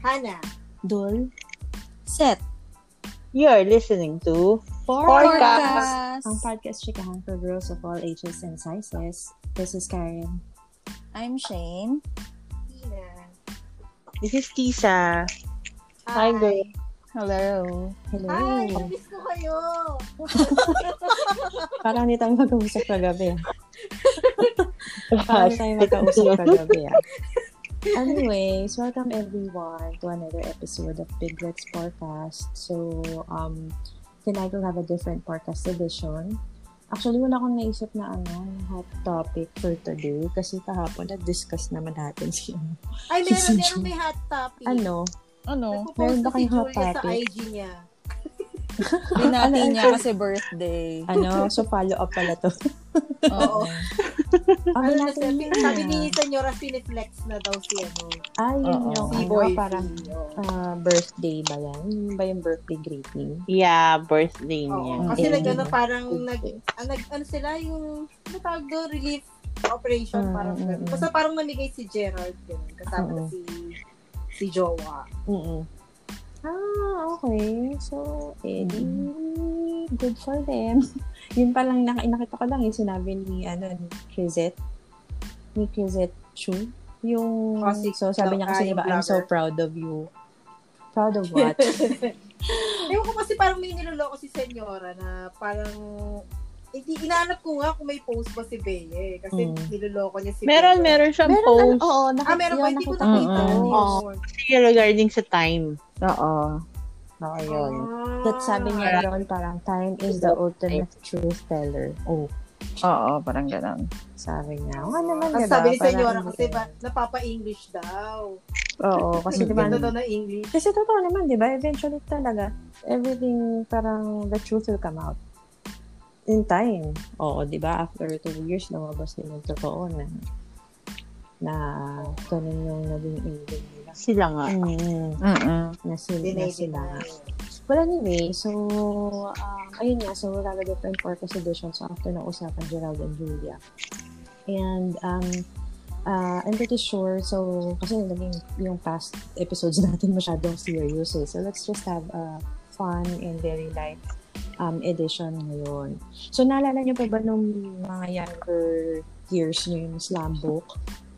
Hana. Dul. Set. You're listening to Forecast. Ang podcast chikahan for girls of all ages and sizes. This is Karen. I'm Shane. Tina. This is Tisa. Hi, girl. Hello. Hello. Hi, miss ko kayo. Parang hindi tayo mag-uusap kagabi. Parang hindi tayo mag-uusap kagabi. Anyways, welcome everyone to another episode of Piglets Podcast. So, tonight we'll have a different podcast edition. Actually, wala akong naisip na hot topic for today kasi kahapon na-discuss naman natin si Ay, meron may hot topic. Ano? Meron ba kayong hot sa topic? IG niya. Binati niya kasi birthday. So follow up pala to. Oo. Natin Sabi ni Senyora, piniflex na daw si yun yung boy. Parang birthday ba yan? Yun ba yung birthday greeting? Yeah, birthday niya. Kasi parang sila yung natawag doon, relief operation, parang basta parang namigay si Gerald kasama si Jowa. Okay. So, good for them. Yun pa lang, nakita ko lang yung sinabi ni Crizette. Ni Crizette Chu. Yung, so sabi niya kasi diba, I'm so proud of you. Proud of what? Ewan ko kasi parang may niloloko si Senyora na parang inaanap ko nga kung may post ba si Beye kasi niloloko niya si Beye. Meron siyang post. Meron ba? Hindi ko nakita. Kasi regarding sa time. Oo, yun. That sabi niya doon parang time is the ultimate truth teller. Oo, parang gano'n. Sabi niya. Naman, diba? Sabi ni Senyora kasi napapa-English daw. Oo, kasi diba? Ganda daw na English. Kasi totoo naman, diba? Eventually talaga, everything parang the truth will come out. In time. Oo, di ba? After 2 years, lumabas din yung totoo na ganun yung naging ending nila. Sila nga. Na sila nga. Well, anyway, so, ayun nga, so we'll have a different podcast edition. So, after na usapan Gerald and Julia. And, I'm pretty sure, so, kasi naging yung past episodes natin masyadong serious So, let's just have a fun and very light edition ngayon. So, naalala niyo pa ba nung mga younger years niyo yung slam book?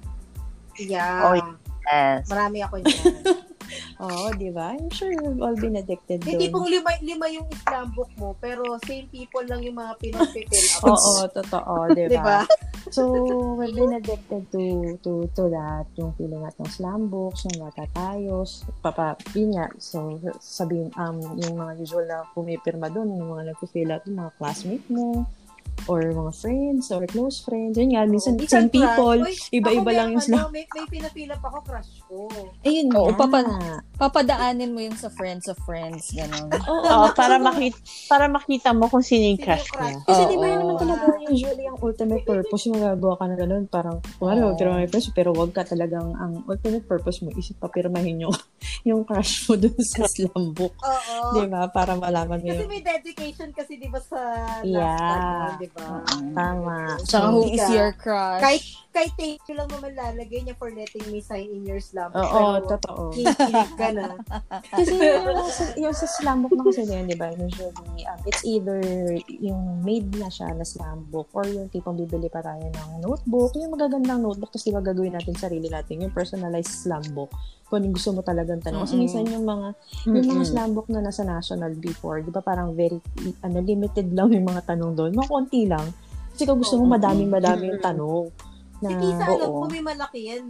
Yeah. Oh, yes. Marami ako niyan. Di ba? I'm sure we've all been addicted doon. Hindi pong lima yung slam book mo, pero same people lang yung mga pinag-fill up. Oo, totoo, di ba? So, we've been addicted to that, yung feeling at ng slam books, yung bata tayo, yun nga, so, sabihin, yung mga usual na pumipirma doon, yung mga nag-fill out, yung mga classmate mo, or mga friends, or close friends, yun nga, minsan same people, iba-iba lang yung slam. May pinapilap ako, crush ko. Ayun nga. Papadaanin mo yun sa friends of friends, gano'n. Oo, para makita mo kung sino yung crush niya. Kasi di ba yun naman talaga usually ang ultimate purpose, yung magagawa ka na gano'n, parang, pero may friends, pero wag ka talagang, ang ultimate purpose mo is papirmahin yung crush mo dun sa slam book. Di ba? Para malaman mo kasi may dedication kasi di ba sa last di ba? Tama. So, who is your crush? Kahit thank you lang naman lalagay niya for letting me sign in your slam book. Oo, totoo. Kikilig ka na. Kasi yung sa slam book na kasi din, di ba? Usually, it's either yung made na siya na slam book or yung tipong bibili pa tayo ng notebook. Yung magagandang notebook, tapos di ba gagawin natin sarili natin, yung personalized slam book. Kung gusto mo talagang tanong. Kasi minsan yung mga slam book na nasa national before, di ba parang very limited lang yung mga tanong doon. Mga konti lang. Kasi kung gusto mo madaming yung tanong. Si Tisa, alam ko may malaki yan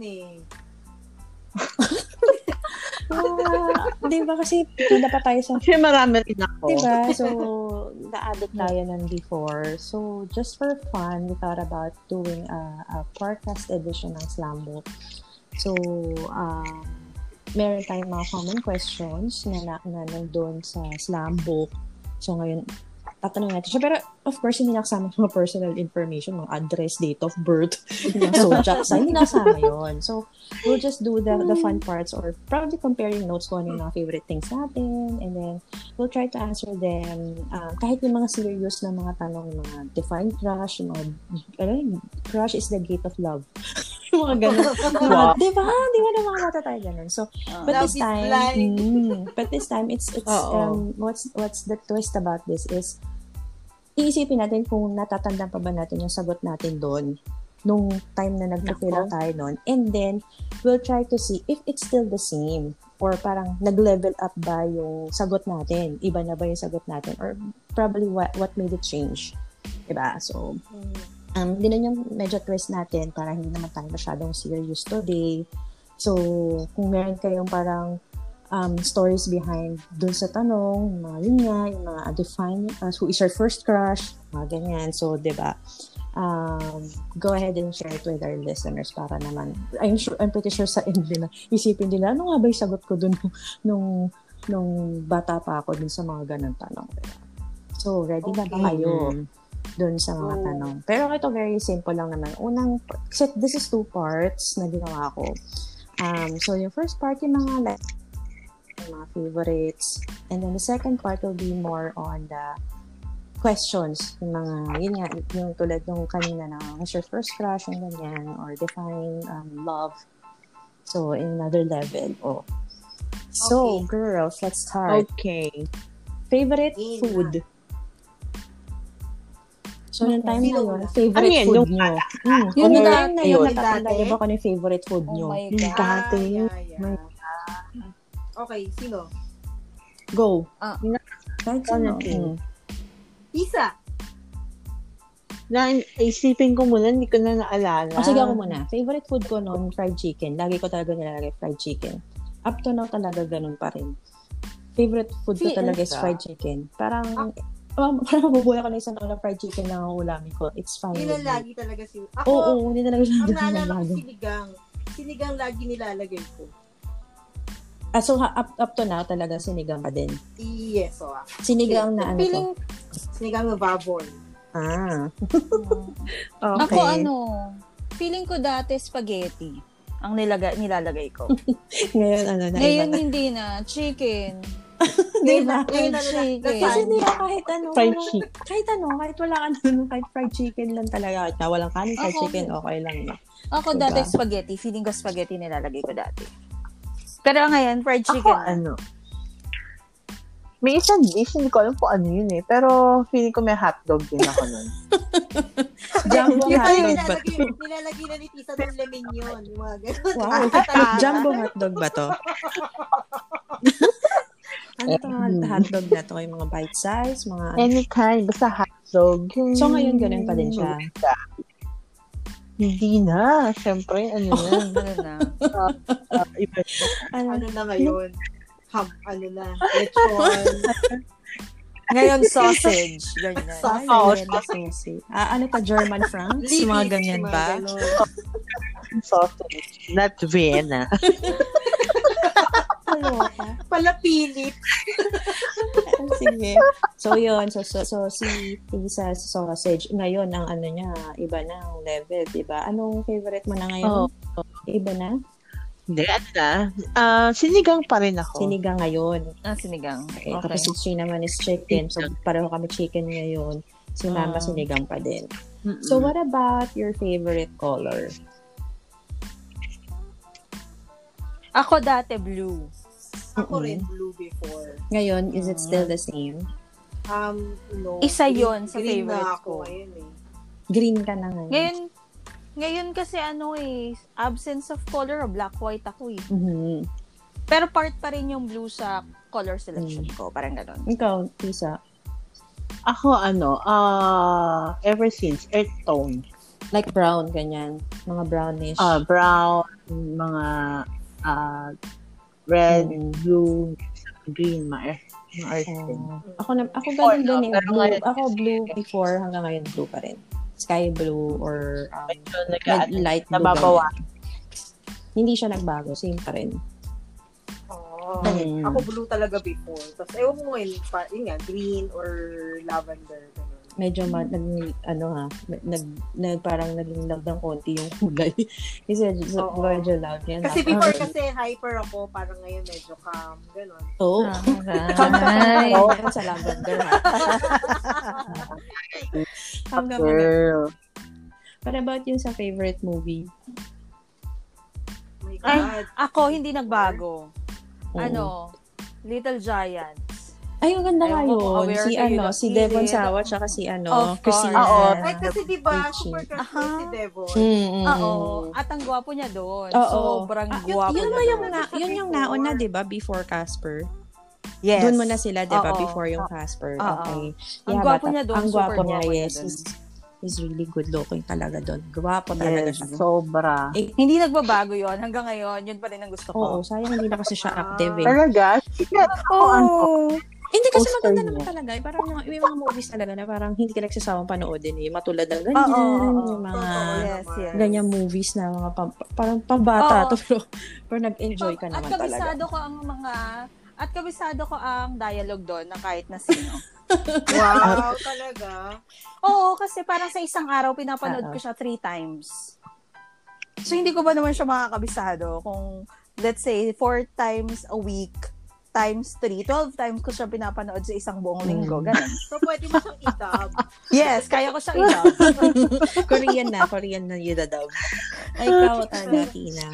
di ba kasi pila pa tayo sa... Kasi marami rin ako. Di ba? So, na-addict tayo nun before. So, just for fun, we thought about doing a podcast edition ng Slam Book. So, meron tayong mga common questions na nandun sa Slam Book. So, ngayon, tatanungin natin siya. Pero, of course, hindi nakasama mga personal information, mga address, date of birth, mga zodiac sign, hindi nakasama yun. So, we'll just do the fun parts or probably comparing notes kung ano yung mga favorite things natin. And then, we'll try to answer them. Kahit yung mga serious na mga tanong, yung mga define crush, yung mga, crush is the gate of love. Yung mga ganun. Wow. Di ba? Di ba nakakata tayo ganun? So, but Love this is time, it's what's the twist about this is, iisipin natin kung natatandaan pa ba natin yung sagot natin doon nung time na nag-fill out tayo noon. And then, we'll try to see if it's still the same or parang nag-level up ba yung sagot natin. Iba na ba yung sagot natin? Or probably what made it change. Diba? So, din yung medyo twist natin para hindi naman tayo masyadong serious today. So, kung meron kayong parang stories behind dun sa tanong, mga yun nga, yung mga define who is your first crush, mga ganyan. So, diba? Go ahead and share it with our listeners para naman, I'm pretty sure sa end nila, isipin nila, ano nga ba yung sagot ko dun nung bata pa ako dun sa mga ganang tanong. Diba? So, ready na ba kayo dun sa mga tanong? Pero ito, very simple lang naman. Kasi this is 2 parts na ginawa ko. So, yung first part, yung mga favorites. And then the second part will be more on the questions. Yung mga, yun nga, yung tulad nung kanina na, what's your first crush, yung ganyan, or define love. So, in another level. So, girls, let's start. Okay. Favorite food? So, yung time na yun, favorite Ano yan? food nyo. Yung Yung dati. time na yun, natatanda nyo ba kung ano yung favorite food nyo? Oh my Yung God. dati. Yeah. Okay, sino? Go. Kahit sino. Isa. Isipin ko muna, hindi ko na naalala. Sige ako muna. Favorite food ko noon, fried chicken. Lagi ko talaga nilalagay fried chicken. Up to now talaga ganun pa rin. Favorite food ko talaga is fried chicken. Parang mabubuhay ko na isang ng fried chicken na ulamin ko. It's fine. Yun ang lagi talaga ako. Oo, hindi talaga siya. Ang naalala ko sinigang. Sinigang lagi nilalagay ko. So, up to now, talaga sinigang pa din? Yes, Sinigang na ano to? Sinigang na baboy. Okay. Ako feeling ko dati spaghetti ang nilalagay ko. Ngayon, Ngayon hindi na. Chicken. Diba? Chicken. Kasi nila kahit fried chicken. Kahit wala ka kahit fried chicken lang talaga. Kahit walang kanin, fried chicken, okay lang na. Ako Diba? dati spaghetti. Feeling ko spaghetti nilalagay ko dati. Pero ngayon, fried chicken. Ako, may isang dish, hindi ko alam kung ano yun eh. Pero feeling ko may hotdog din ako nun. Jumbo hotdog ba to? Nilalagay na ni Tisa ng lemon yun. Yung mga ganun. Wow. Jumbo hotdog ba to? Ano itong hotdog na to? Yung mga bite size? Any kind, basta hotdog. So ngayon, ganun pa din siya? Hindi na. Siyempre, ano yan. Iba. Ano na ngayon? Ano na? Lechon. Ngayon, sausage. Ganyan. Sausage. Ano pa, German France? Mga ganyan ba? Sausage. Not Vienna. Palapilit. Sige. So, yun. So si Tisa sausage. Ngayon, ang ano niya, iba na ang level, diba? Anong favorite mo na ngayon? Iba na? Hindi, sinigang pa rin ako. Sinigang ngayon. Sinigang. Okay. Tapos si Chi naman is chicken. So, pareho kami chicken ngayon. Si Mama sinigang pa din. So, what about your favorite color? Ako dati blue. Ako rin blue before. Ngayon, is it still the same? No. Isa yon sa green favorite na ako ko. ngayon eh. Green ka na ngayon. Ngayon kasi absence of color, black white ako eh. Mm-hmm. Pero part pa rin yung blue sa color selection ko, parang gano'n. Ikaw, Tisa? Ako ever since, earth tone. Like brown, ganyan. Mga brownish. Brown, mga red, blue, green, mga earth tone. Ako ganun din eh. Blue. Ako blue before, hanggang ngayon blue pa rin. Sky blue or light blue. Nababawa. Hindi siya nagbago. Same pa rin. Ako blue talaga before. Tapos ewan mo ngayon, yun nga, green or lavender. Ganun. Medyo parang naging loud ng konti yung kulay. Kasi medyo loud yan. Kasi before kasi hyper ako, parang ngayon medyo calm. Ganun. Oo. Ay. Sa lavender. Girl. What about yung sa favorite movie? God. Ako, hindi nagbago. Oo. Little Giants. Ay, ang ganda nga Ewan ko kung yun. aware Si kayo ng si Devon Philip. Sawa, tsaka si Of Christina. course. Oo. Ay, kasi diba, Richie. super crush ko si Devon. Oo. At ang gwapo niya doon. Oo. Sobrang gwapo Yun niya mo yung doon. yun yung nauna, di ba? Before Casper. Yes. Doon mo na sila, di ba? Oo. Before yung Casper. Oo. Okay. Ang gwapo niya doon, Ang super gwapo niya, gwapo niya yes. doon. He's really good looking talaga doon. Gwapo talaga Yes. siya. Sobra. Hindi nagbabago yon hanggang ngayon. Yun pa rin ang gusto ko. Oo, sayang hindi na kasi siya active eh. Talaga? Oo. Hindi kasi Poster maganda niya. naman talaga. Parang may mga movies talaga na parang hindi ka nagsasawang panoodin eh. Matulad ng ganyan. Oo. Yung mga Yes, yes. ganyan movies na mga parang pambata Oo. to. Pero nag-enjoy ka naman At kabisado talaga. ko ang kabisado ko ang dialogue doon na kahit na sino. Wow, talaga. Oo, kasi parang sa isang araw pinapanood ko siya 3 times. So, hindi ko ba naman siya makakabisado kung, let's say, 4 times a week times 3, 12 times ko siya pinapanood sa isang buong linggo. Ganun. So, pwede mo siyang i-dub. Yes, kaya ko siyang i-dub. Korean na yun dub. Ay, ikaw, Tina.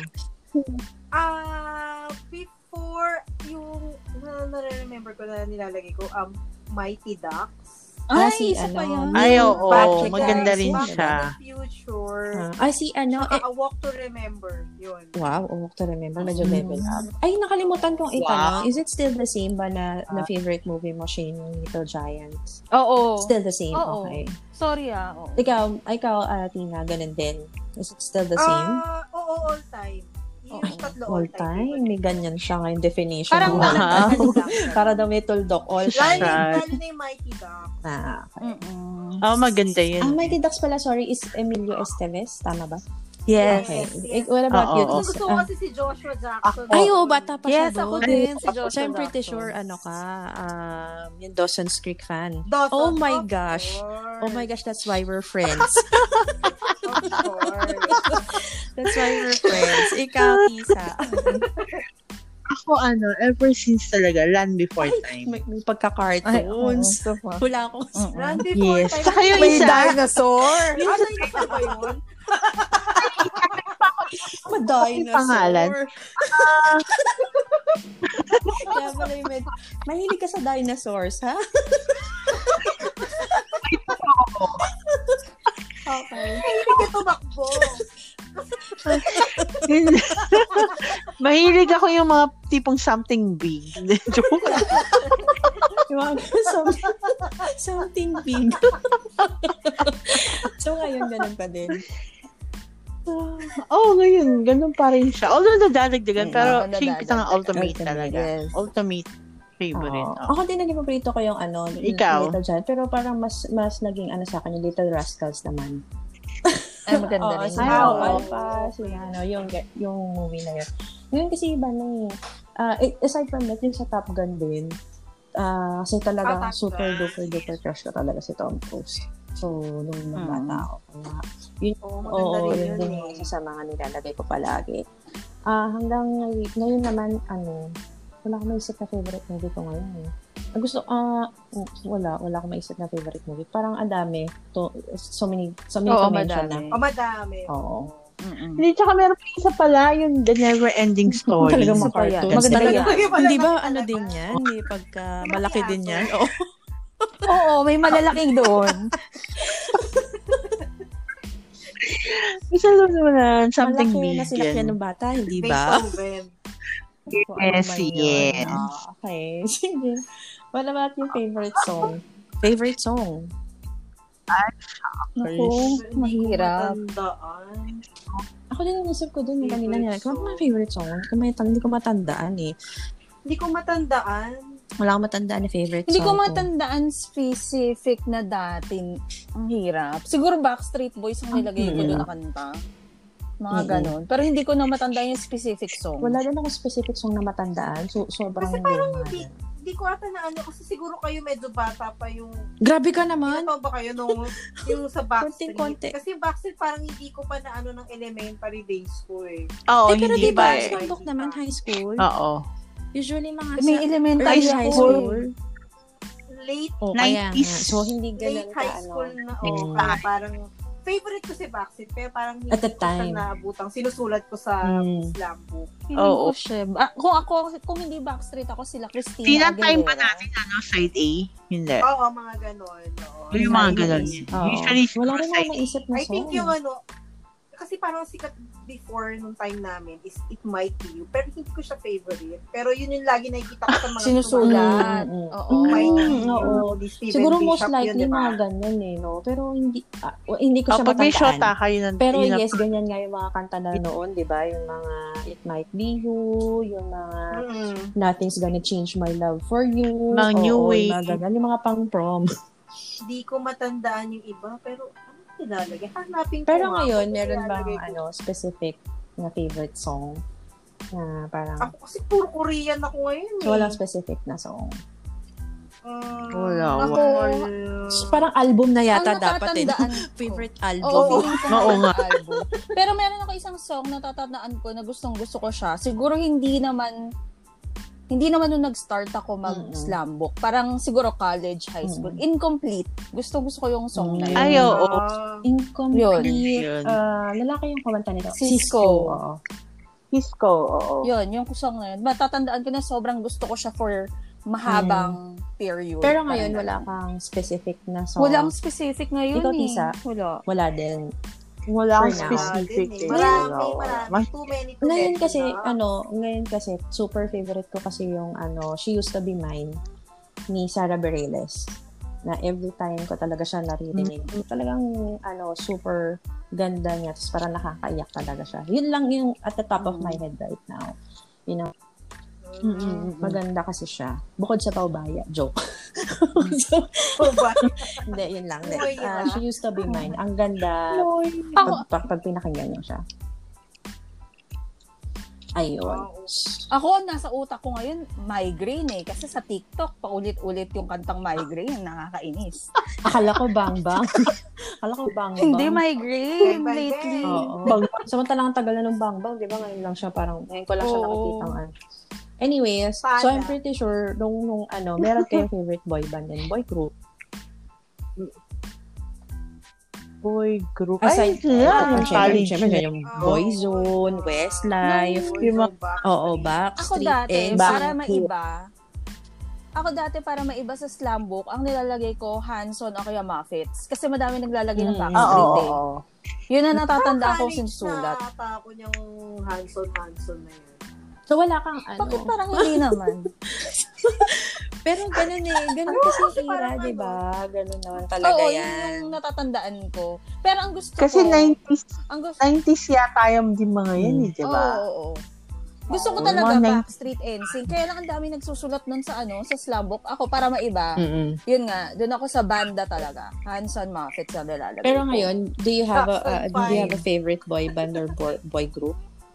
Before yung na-remember ko na nilalagay ko, Mighty Ducks. Ay, si isa pa yun. Ay, oo. Patrick Maganda Guys, rin Back siya. to the Future. Si A Walk to Remember. Yun. Wow, to remember, medyo level up. Ay, nakalimutan kong itanong, is it still the same ba na favorite movie mo, Shane, Little Giants? Oo. Still the same, Oo. okay. Sorry oo. Ikaw, Tina, ganun din. Is it still the same? Oo, all time. Yung tatlo All time? May ganyan siya ngayon definition. Parang Wow. walang Para daw may tuldok. All time. Lalo na yung Mighty Ducks. Oh, maganda yun. Ang Mighty Ducks pala, sorry, is Emilio Estevez. Tama ba? Yes. Okay. Yes. What about you, Oo. Tis? Gusto ko kasi si Joshua Jackson. Ay, bata pa siya Yes, ako doon. din. Si Joshua So, I'm pretty Jackson. sure, yung Dawson's Creek fan. Dawson, Oh my of gosh. course. Oh my gosh, that's why we're friends. Of course. That's why we're friends. Ikaw, Tisa. Ako, ever since talaga, Land Before Time. May pagka-cartoons. Wala akong... Run Before Yes. Time. Saka yung May isa, dinosaur. Dinosaur ba yun? Ma-dinosaur. pangalan? Kaya pala yung mahilig ka sa dinosaurs, ha? Okay. Hindi ka tumakbo. Mahilig ako yung mga tipong something big. Joke lang. Yung something big. So, ngayon, ganun pa din. Ngayon, ganun pa rin siya. Although nadadagdagan, pero nadadagdagan. siya ang ultimate talaga. Yes. Ultimate favorite. Ako din naging paborito ko yung Ikaw? Little Giant, pero parang mas naging sa akin yung Little Rascals naman. Ay, maganda rin. Si Alpha, yung movie na yun. Ngayon kasi iba na aside from that, yung sa Top Gun din, kasi talaga Top super Gun. duper crush ko talaga si Tom Cruise. So, nung bata ako, kaya, Maganda rin yun yun din yung isa sa mga nilalagay ko palagi. Hanggang ngayon naman, wala akong maisip na favorite movie ko ngayon. Wala akong maisip na favorite movie. Parang ang dami. So many to mention na. Madami. Oo. Hindi, tsaka meron pa isa pala, yung The Never Ending Story. Talagang Isa pa yan. cartoons. Maganda Talaga, yan. hindi ba din yan? Hindi pagka malaki din yan. Oo. Oo, may malalaking doon. Isa lang naman, something Malaki big. na sinakyan ng bata, hindi ba? Beethoven. Yes, Ano man yun? yes. Okay. Sige. What about your favorite song? Favorite song? Naku, mahirap. Matandaan. Ako din ang isip ko dun kanina niya. Kung mga favorite song, hindi ko matandaan eh. Hindi ko matandaan. Wala akong matandaan na favorite Hindi ko song. matandaan specific na dati. Ang hirap. Siguro Backstreet Boys ang nilagay ko doon na kanta. Mga ganon. Pero hindi ko na matandaan yung specific song. Wala din akong specific song na matandaan. So, sobrang Kasi parang hindi. hindi ko ata na kasi siguro kayo medyo bata pa yung Grabe ka naman. ano ba kayo nung yung sa Backstreet? Konti. Kasi Backstreet parang hindi ko pa na ng elementary days ko eh. Oo, Pero hindi diba, ba eh. Sandok naman high school. Oo. Usually mga May elementary early high ako school. Late O, kaya 90s. nga. So, hindi ganun late high ka, school na Mm. kaya parang favorite ko si Backstreet, pero parang hindi At the ko siya time. naabutang. Sinusulat ko sa slam book. Feeling ko siya. Kung hindi Backstreet ako, sila Christina Tina-time ba Aguilera. natin, side A? Hindi. Oo, mga ganon. Oo. Yung mga ganon. Oo. Usually, Wala rin side ako A. maisip na I think song. yung kasi parang sikat before nung time namin is It Might Be You. Pero hindi ko siya favorite. Pero yun yung lagi nakikita ko sa mga Sinusulat. Mm, Oo. It Might Be You. Oo. Ni Steven Siguro Bishop most likely yun, diba? mga ganyan no? Pero hindi ko siya Pag may shota matandaan. kayo Pero yes, ganyan nga yung mga kanta na noon, di ba? Yung mga It Might Be You, yung mga Nothing's Gonna Change My Love For You. Mga new wave. Mga ganyan, yung mga pang-prom. Hindi ko matandaan yung iba. Pero nilalagay. Hanapin ko Pero nga ngayon, kung meron nilalagay bang ko. specific na favorite song na parang Ako kasi puro Korean ako ngayon eh. so, walang specific na song. Wala. Ako, So, parang album na yata Ang dapat natatandaan ko. favorite Oo, album. feeling ko Oo nga. album. Pero meron ako isang song na tatatandaan ko na gustong-gusto ko siya. Siguro hindi naman nung nag-start ako mag-slam book. Parang siguro college, high school. Incomplete. Gusto ko yung song na yun. Ay, oo. Incomplete. Yun. Lalaki yung kumanta nito. Cisco. Oo. Cisco, oo. Yun, yung song na yun. Matatandaan ko na sobrang gusto ko siya for mahabang period. Pero ngayon, Parang wala ganun. kang specific na song. Walang specific ngayon Ikaw, eh. Tisa? Wala. Wala din. Wala akong For now. specific. Marami. Too many to Ngayon mention, kasi, super favorite ko kasi yung She Used to Be Mine ni Sara Bareilles. Na every time ko talaga siya naririnig. Talagang, super ganda niya. Tapos parang nakakaiyak talaga siya. Yun lang yung at the top of my head right now. You know? Maganda kasi siya. Bukod sa paubaya. Joke. Hindi, yun lang. She Used to Be Mine. Ang ganda. Pag pinakinggan niyo siya. Ayun. Ako, nasa utak ko ngayon, migraine eh. Kasi sa TikTok, paulit-ulit yung kantang migraine. Nakakainis. Akala ko bang-bang. Hindi migraine Bang, bang, lately. Oo. Samantalang ang tagal na ng bang-bang, di ba? Ngayon ko lang siya nakikita. Anyways, so I'm pretty sure nung meron kayong favorite boy band and boy group. Boy group. Aside, college. syempre, yung Boyzone, Westlife, Ako Backstreet, dati, NSYNC. para maiba sa slam book, ang nilalagay ko, Hanson o kaya Muffets. Kasi madami naglalagay ng Oo. Backstreet eh. Yun ang natatanda ko sinusulat. Nakatapon yung Hanson na yun. So, wala kang Bakit parang hindi naman? Pero ganun kasi era, di ba? Ganun naman talaga Oo, yan. yun yung natatandaan ko. Pero ang gusto Kasi ko... 90s yata yung di mga yan, di ba? Oo. Gusto ko Oo, talaga mga Backstreet NSYNC. Kaya lang ang dami nagsusulat nun sa sa slam book. Ako, para maiba, yun nga, dun ako sa banda talaga. Hanson, Muffets ang nilalagay Pero ko. ngayon, do you have a favorite boy band or boy group?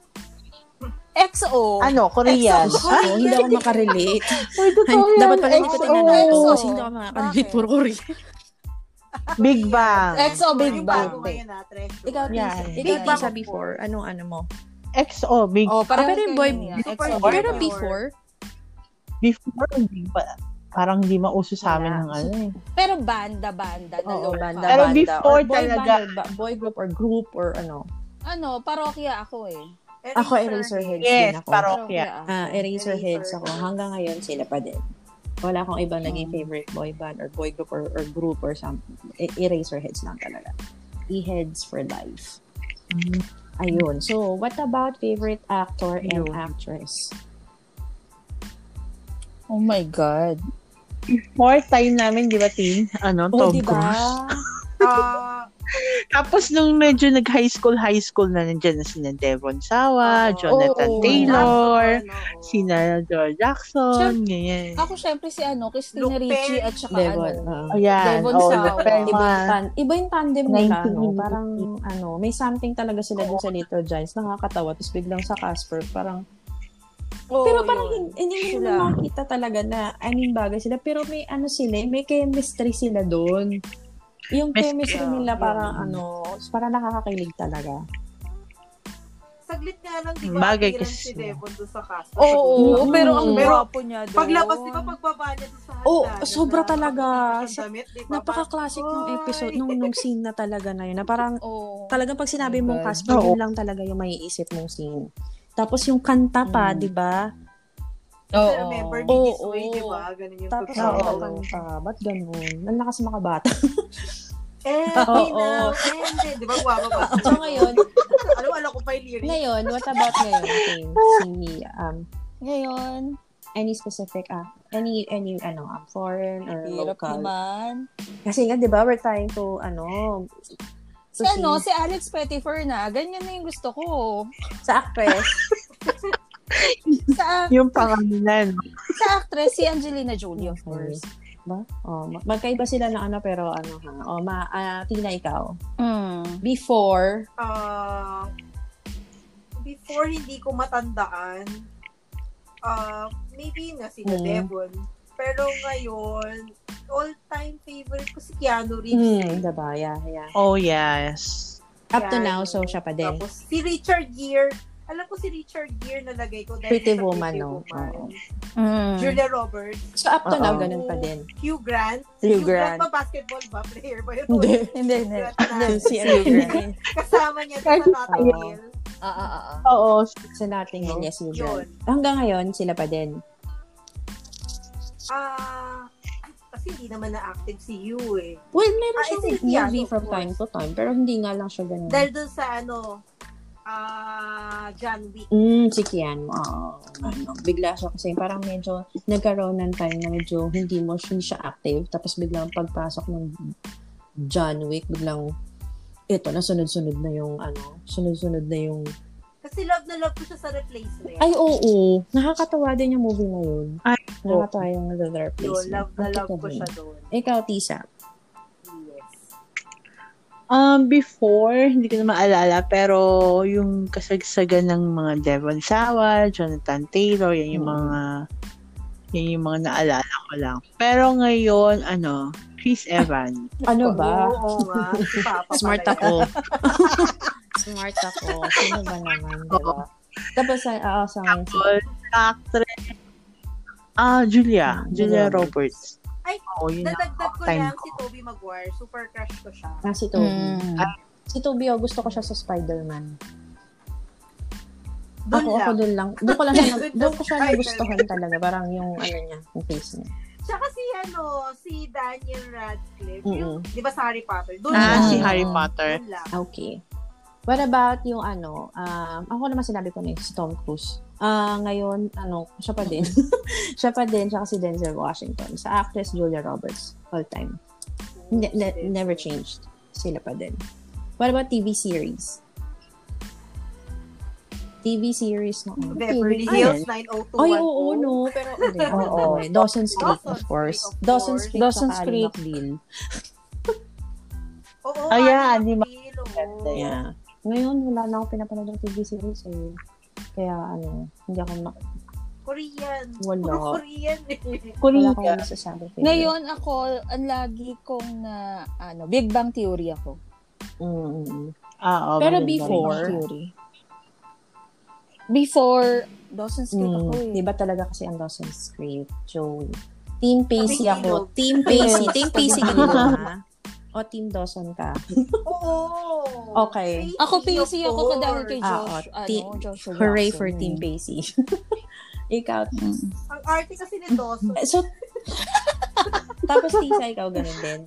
XO. Korean. Hindi ako makarelate. Totoo yan. Dapat pala hindi ko tinanong to EXO. kasi hindi ako makarelate. Puro Korean. Big Bang. XO, Big Yung Bang. bago ngayon Treasure. Ikaw, Big Bang Tisa, before. Ano mo? XO, Big Pero pero yung boy, XO. pero before, Big Bang. Parang hindi mauso sa amin ng eh. Pero banda na Oo, local. banda. Pero before Or boy talaga. band, or boy group, or group, or Parokya ako eh. Ako, Eraserheads Yes, din ako. parokya. Eraserheads ako. Hanggang ngayon, sila pa din. Wala akong ibang naging favorite boy band or boy group or group or something. Eraserheads lang talaga. E-heads for life. Ayun. So, what about favorite actor and actress? Oh my God. Before time namin, di ba, Tin? Tom diba? Cruise. Tapos nung medyo nag-high school na nandiyan na sina Devon Sawa, Jonathan Taylor, sina Joel Jackson, ganyan. Ako syempre si Christina Luke Ricci Perry. at saka Devon. Devon Sawa. Iba yung tandem nila, parang, may something talaga sila dun sa Little Giants. Nakakatawa. Tapos biglang sa Casper, parang, pero parang hindi mo makita talaga na bagay sila. Pero may may chemistry sila doon. Yung chemistry nila parang parang nakakakilig talaga. Sa saglit nga lang, di ba? Bagay Appearance kasi si Devon doon sa cast. Oo, pero ang gwapo niya doon. Paglabas, di ba, pagbaba niya doon sa handa. Oo, sobra talaga. Damit, diba? Napaka-classic nung episode, nung scene na talaga na yun. Na parang, talagang pag sinabi mong God. Casper, yun lang talaga yung maiisip mong scene. Tapos yung kanta pa, di ba? Kasi remember me this way, di ba? Ganun yung Tapos pagkakaroon. yung kanta, ba't ganun? Ang lakas makabata. Every now and then. Di ba, guwapa ba? So ngayon, alam ko pa yung lyrics. ngayon, what about ngayon? Okay, Ngayon, any specific, any foreign or hirap local? naman. Kasi nga, di ba, we're trying to, Si Alex Pettyfer na, ganyan na yung gusto ko. sa actress, Yung pangalan. Sa actress, si Angelina Jolie, of course. ba? Magkaiba sila na pero Tina, ikaw. Before hindi ko matandaan, maybe nga sila Devon. Pero ngayon, all-time favorite ko si Keanu Reeves. Diba? Yeah. Oh, yes. Up to now, so siya pa din. Tapos, si Richard Gere. Alam ko si Richard Gere nalagay ko dahil Pretty sa Woman, Pretty no? Woman. Julia Roberts. So, up to now, ganun pa din. Hugh Grant. Hugh Grant. ba basketball ba? Player ba yun? Hindi. Si Hugh Grant. Kasama niya sa Notting Hill. Oo. Sa Notting Hill, yes, Hugh Yun. Grant. Hanggang ngayon, sila pa din. Kasi hindi naman na-active si Hugh eh. Well, meron si siyang Keanu, movie from of course. time to time, pero hindi nga lang siya ganun. Dahil dun sa John Wick. Si Keanu. Bigla siya kasi parang medyo nagkaroon ng time na medyo hindi siya active. Tapos biglang pagpasok ng John Wick, biglang ito, sunod-sunod na yung Kasi love na love ko siya sa Replacement. Ay, oo. Nakakatawa din yung movie na yun. Ay, Nakakatawa yung The Replacement. Yun, love na love ko siya doon. Ikaw, Tisa. Yes. Before, hindi ko na maalala, pero yung kasagsagan ng mga Devon Sawa, Jonathan Taylor, yan yung mga naalala ko lang. Pero ngayon, Chris Evans. Ano ba? Oo nga. Si Papa Smart pala ako. Smart ako. Sino ba naman, diba? Tapos, sa ngayon, Actress. Julia Roberts. Ay, nadagdag ko lang si Tobey Maguire. Super crush ko siya. si Toby. Si Toby, gusto ko siya sa Spider-Man. Ako doon lang. Doon ko siya nagustuhan talaga. Parang yung niya, yung face niya. Siya kasi si Daniel Radcliffe. Yung, di ba sa Harry Potter? Doon si Harry Potter. Doon lang. Okay. What about yung ako naman sinabi ko na si Tom Cruise. Ngayon, siya pa din. Siya pa din, siya si Denzel Washington. Sa actress, Julia Roberts. All time. Never changed. Sila pa din. What about TV series? TV series na Beverly Hills 90210. Ay, oo, no. Pero, Dawson's Creek, of course. Dawson's Creek. Bill. Oo, Ayan, Yeah. Ngayon, wala na akong pinapanood ng TV series. Kaya, hindi ako Korean. Wala. Puro Korean. Wala akong masasabi. Ngayon ako, ang lagi kong Big Bang Theory ako. Pero before, Dawson's Creek ako eh. Diba talaga kasi ang Dawson's Creek, Joey? Team Pacey ako. Team Pacey. Team Pacey ka dito, ha? O Team Dawson ka? Oo. Okay. Ako Pacey ako dahil kay Josh. Joshua Hooray Jackson. for Team Pacey. Ikaw. Ang arte kasi ni Dawson. So, tapos Tisa, ikaw ganun din?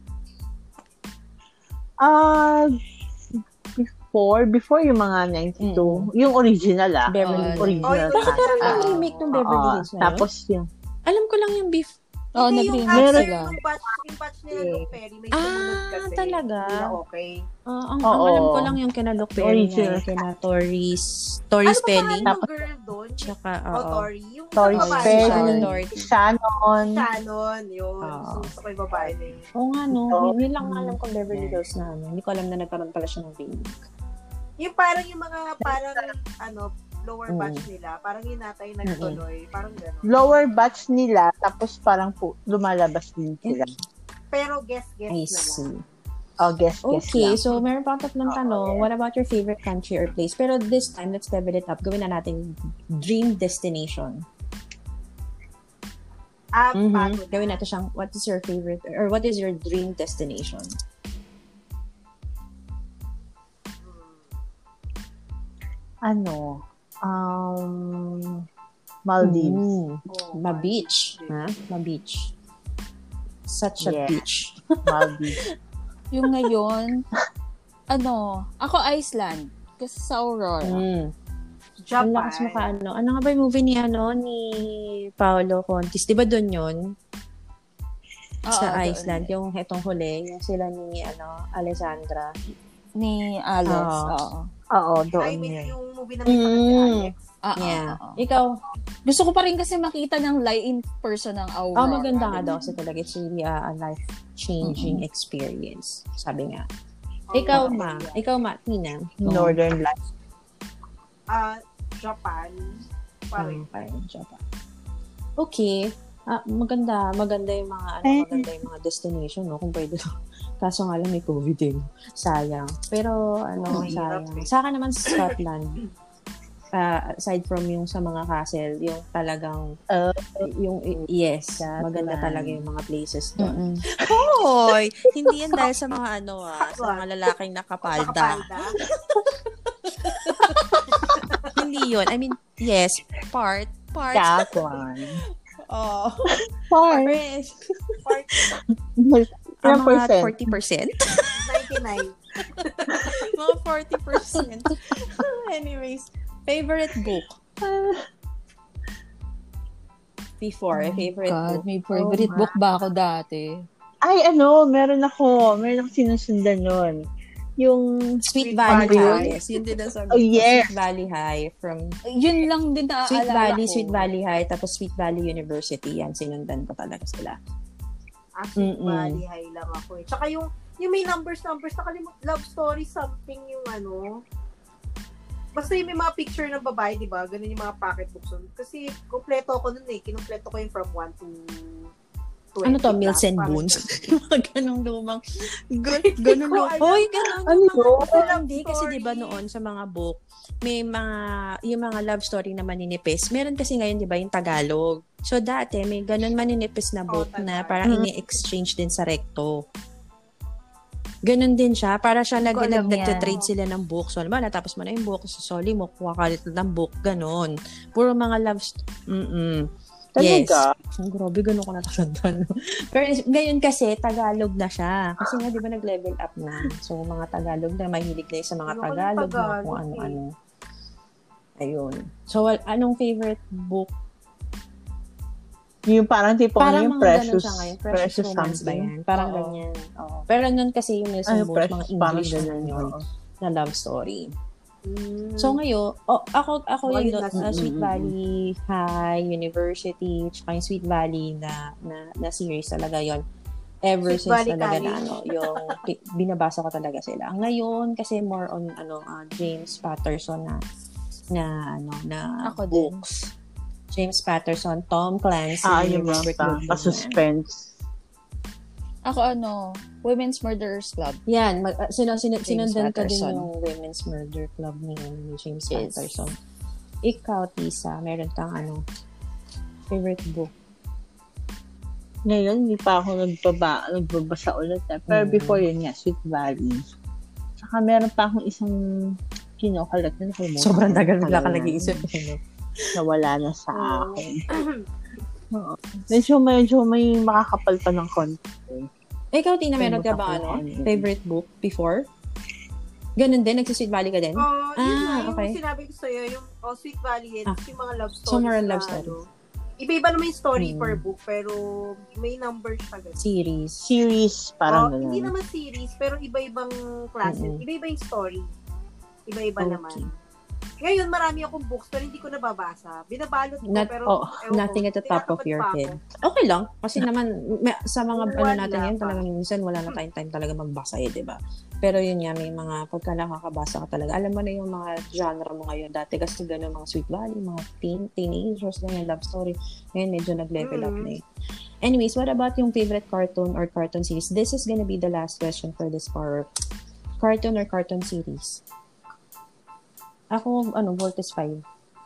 Before yung mga 92, yung original Beverly Hills. Original. Bakit parang yung remake ng Beverly Hills na yun? Tapos yung Alam ko lang yung Yung nag-remake sila. sila. Yung batch nila Luke Perry, may sumunod kasi. Talaga? Hindi na okay. Ang alam ko lang yung kina Luke Perry niya, yung kina Tori Spelling. Ano pa girl doon? Tsaka, Tori. Yung Tori babae. Spelling. Shannon. Yun. Gusto ko yung babae na yun. Oo nga, no. Yun lang alam kong Beverly Hills na Hindi ko alam na nagkaroon pala siya ng remake. Yung parang yung mga lower batch nila, parang yun natay nagtuloy, parang gano'n. Lower batch nila, tapos parang lumalabas din sila. Pero guess I na see. lang. Oh, guess Okay, lang. so meron pa akong tatlong tanong. What about your favorite country or place? Pero this time, let's level it up. Gawin na natin dream destination. Gawin natin siyang, what is your favorite, or what is your dream destination? Maldives. Ma-beach. Ma-beach. Such a beach. Maldives. Yung ngayon, ako Iceland. Kasi sa Aurora. Japan. Ang lakas mo ka, ano nga ba yung movie ni Paolo Contis? Di ba doon yun? Sa Iceland. Yung hetong huli. Yung sila ni, Alessandra. Ni Alex. Doon yun. Yung movie na may si Alex. Ikaw? Gusto ko pa rin kasi makita ng in person ng Aurora. Maganda nga daw kasi talaga. It's really a life-changing experience. Sabi nga. Ikaw, Tina. Northern Lights. Japan. Japan. Okay. Maganda yung mga maganda yung mga destination, no? Kung pwede. Kaso nga lang may COVID din. Sayang. Pero sayang. Sa akin naman Scotland. Aside from yung sa mga castle, yung talagang yes, maganda talaga yung mga places doon. Hoy, hindi yan dahil sa mga sa mga lalaking nakapalda. Hindi yun. I mean, yes, part. That one. Part. Mga 40%. 99. Mga 40%. Anyways, favorite book? Favorite book. May favorite book ba ako dati? Ay, meron ako sinusundan nun. Yung Sweet Valley High. Yes, yun din ang sabi ko. Yes. Sweet Valley High from Yun lang din naaalala ko. Sweet Valley High, tapos Sweet Valley University. Yan, sinundan ko talaga sila. Sweet Valley High lang ako eh. Tsaka yung may numbers, love story something yung basta yung may mga picture ng babae, di ba? Ganun yung mga pocket books. Kasi kompleto ako nun eh. Kinumpleto ko yung from 1 to 20. Mills and Boons? Ganong lumang. Ganong lumang. Hoy, ganong lumang. Hindi, kasi di ba noon sa mga book, may yung mga love story na maninipis. Meron kasi ngayon, di ba, yung Tagalog. So, dati, may ganun maninipis na book na parang ini-exchange din sa recto. Ganun din siya. Para siya nag-trade sila ng book. So, alam mo, natapos mo na yung book. So, soli mo, kuha ka ulit ng book. Ganun. Puro mga love Yes. Grabe, ganun ko natatandaan. Pero ngayon kasi, Tagalog na siya. Kasi nga, di ba, nag-level up na. So, mga Tagalog na, mahilig na sa mga Tagalog. Kung ano-ano. Ayun. So, anong favorite book? Yung parang tipong yung precious romance ba yan? Parang ganyan. Pero nun kasi yung Mills and Boons, mga English na love story. So ngayon, ako yung Sweet Valley High University, tsaka yung Sweet Valley na series talaga yon. Ever since talaga na yung binabasa ko talaga sila. Ngayon kasi more on James Patterson na ako books. James Patterson, Tom Clancy, yung mga suspense. Ako Women's Murderers Club. Yan, sinundan ko din yung Women's Murder Club ni James Patterson. Ikaw, Tisa, meron kang favorite book? Ngayon, hindi pa ako nagbabasa ulit. Pero before yun nga, Sweet Valley. Saka meron pa akong isang kinukalat na nakalimutan. Sobrang tagal nila ka nag-iisip. Nawala na sa akin. Medyo may makakapal pa ng konti. Ikaw, Tina, meron ka ba favorite book before? Ganun din? Nagsi-Sweet Valley ka din? Yung sinabi ko sa'yo, yung Sweet Valley, yung mga love stories. So, more love stories. Iba-iba naman yung story per book, pero may numbers siya ganun. Series, parang ganun. Hindi naman series, pero iba-ibang klase. Iba-iba yung story. Iba-iba naman. Ngayon, marami akong books, pero hindi ko nababasa. Binabalot ko, pero nothing at the top of your head. Okay lang. Kasi naman, sa mga natin yan, talagang minsan wala na tayong time talaga magbasa diba? Pero yun nga, may mga pagka nakakabasa ka talaga. Alam mo na yung mga genre mo ngayon. Dati kasi gano'n, mga Sweet Valley, mga teenagers, ganyan, love story. Ngayon, medyo nag-level up na Anyways, what about yung favorite cartoon or cartoon series? This is gonna be the last question for this part. Cartoon or cartoon series? Ako, Voltes 5.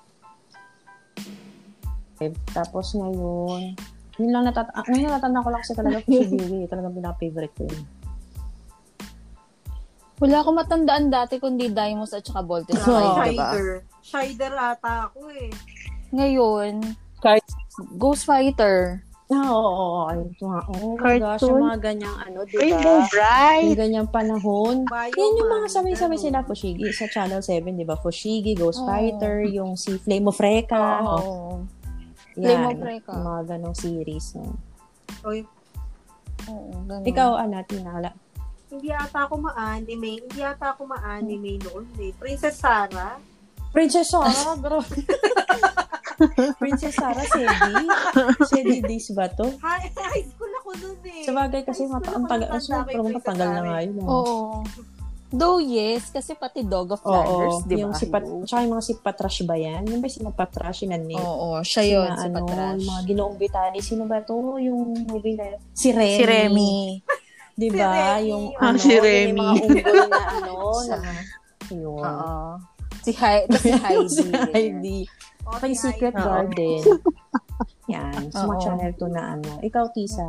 Tapos ngayon, ngayon natatanda ko lang kasi talaga Fushigi. Talagang pinaka-favorite ko yun. Wala akong matandaan dati kundi Daimos at saka Voltes 5, diba? Shider ata ako eh. Ngayon, Ghost Fighter. Oo. Oh my gosh, yung mga ganyang diba? Rainbow Bright. Yung ganyang panahon. Yan yung mga sabay-sabay sila Fushigi. Sa Channel 7, diba? Fushigi, Ghost Fighter, yung si Flame of Recca. Flame of Recca. Yung mga ganong series. No? Ganun. Ikaw, Tina, Hindi ata ako ma-anime noon eh. Princess Sarah, bro. Princess Sarah, Sedi days ba to? High school ako noon eh. Sabagay kasi matagal na nga yun. Oo. Though yes, kasi pati Dog of Flanders, di ba? Tsaka yung mga si Patrash ba yan? Yung ba si Patrash, sinanip? Oo, siya yun, si Patrash. Mga Ginoong Vitali. Sino ba to? Yung movie na Si Remy. Si Remy. Diba? Yung si Remy. Yung mga unggoy na yun. Oo. Si Heidi. Si Heidi. Yung Secret Garden. Yan. So, mga channel 2 na Ikaw, Tisa.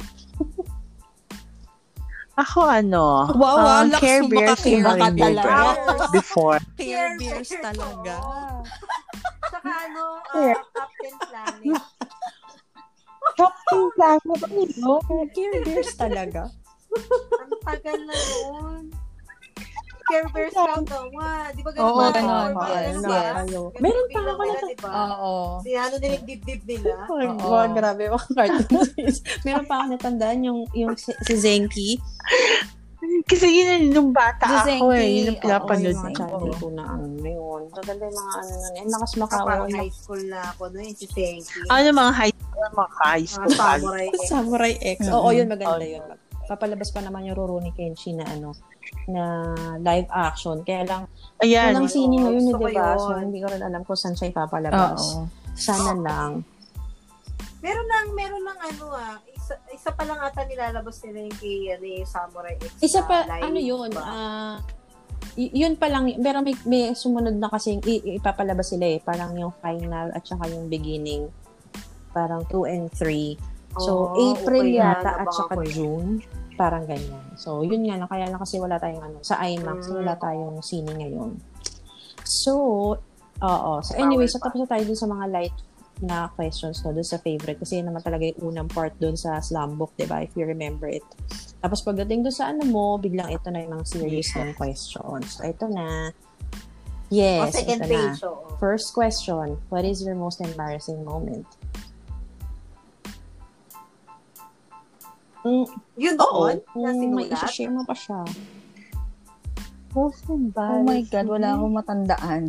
Ako Wow, Care Bears yung talaga. Before. Care Bears talaga. Saka Captain Planet. Captain Planet, Care Bears talaga. Ang tagal na yun. Care Bears Countdown. Di ba ganun? Oo, ganun. Yes. Meron pa ako na diba? Oo. Ano din yung dibdib nila? Grabe mga cartoons. Meron pa ako natandaan yung si Zenki. Kasi yun yung bata Si ako Zenki. yun yung pinapanood Yung mga channel ko na yun. Maganda yung mga yan. Lakas Parang makawa. high school na ako noon, si Senki. mga high school? Samurai Samurai X. X. Oo, yun maganda yun. Papalabas pa naman yung Rurouni Kenshin na live action. Kaya lang, walang sine ngayon, diba? So, hindi ko rin alam kung saan siya ipapalabas. Sana lang. Meron lang isa pa lang ata nilalabas nila yung kay Samurai X. Isa pa, live, yun, ba? yun pa lang, pero may sumunod na kasi ipapalabas sila parang yung final at saka yung beginning. Parang 2 and 3. So, April yata at saka June. Parang ganyan. So, yun nga, kaya lang kasi wala tayong sa IMAX, wala tayong sine ngayon. So, So, anyway, tapos na tayo dun sa mga light na questions dun sa favorite. Kasi yun naman talaga yung unang part dun sa Slumbook, diba? If you remember it. Tapos pagdating dun sa biglang ito na yung mga serious ng questions. So, ito na. Yes, second ito page. na. First question. What is your most embarrassing moment? Yun doon? May isa-share mo pa siya. Oh my God, wala akong matandaan.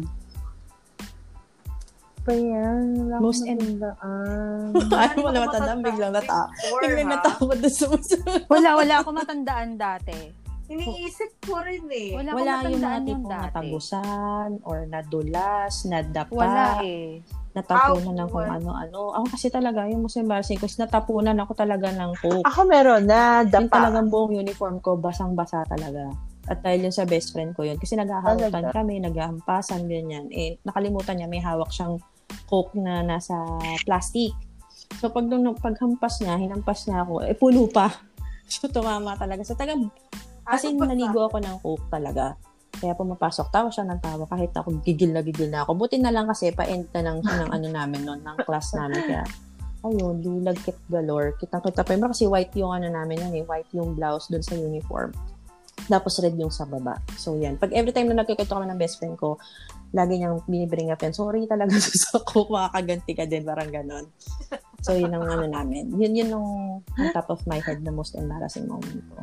Most embarrassing. Ano wala matandaan? Biglang natawa doon sa Wala akong matandaan dati. Iniisip ko rin eh. Wala yung mga tipong natagusan or nadulas, nadapa. Wala eh. Natapunan ng kung ano-ano. Ako kasi talaga, yung most embarrassing ko, natapunan ako talaga ng coke. Ako meron na dapa. Yung talagang buong uniform ko, basang-basa talaga. At dahil yun sa best friend ko yun. Kasi naghahawakan kami, naghahampasan, ganyan. Nakalimutan niya, may hawak siyang coke na nasa plastic. So, paghampas niya, hinampas niya ako, puno pa. So, tumama talaga. So, kasi naligo ako ng coke talaga. Kaya pumapasok, tawa siya ng tawa. Kahit ako, gigil na ako. Buti na lang kasi, pa-end na ng namin noon, ng class namin. Kaya, ayun, lagkit galore. Kitang-kita pa. Kasi white yung namin nun white yung blouse dun sa uniform. Tapos red yung sa baba. So, yan. Pag every time na nagkikita kami ng best friend ko, lagi niyang binibring up yan. Sorry talaga sa ko, makakaganti ka din, parang ganon. So, yun ang namin. Yun yung on top of my head na most embarrassing moment ko.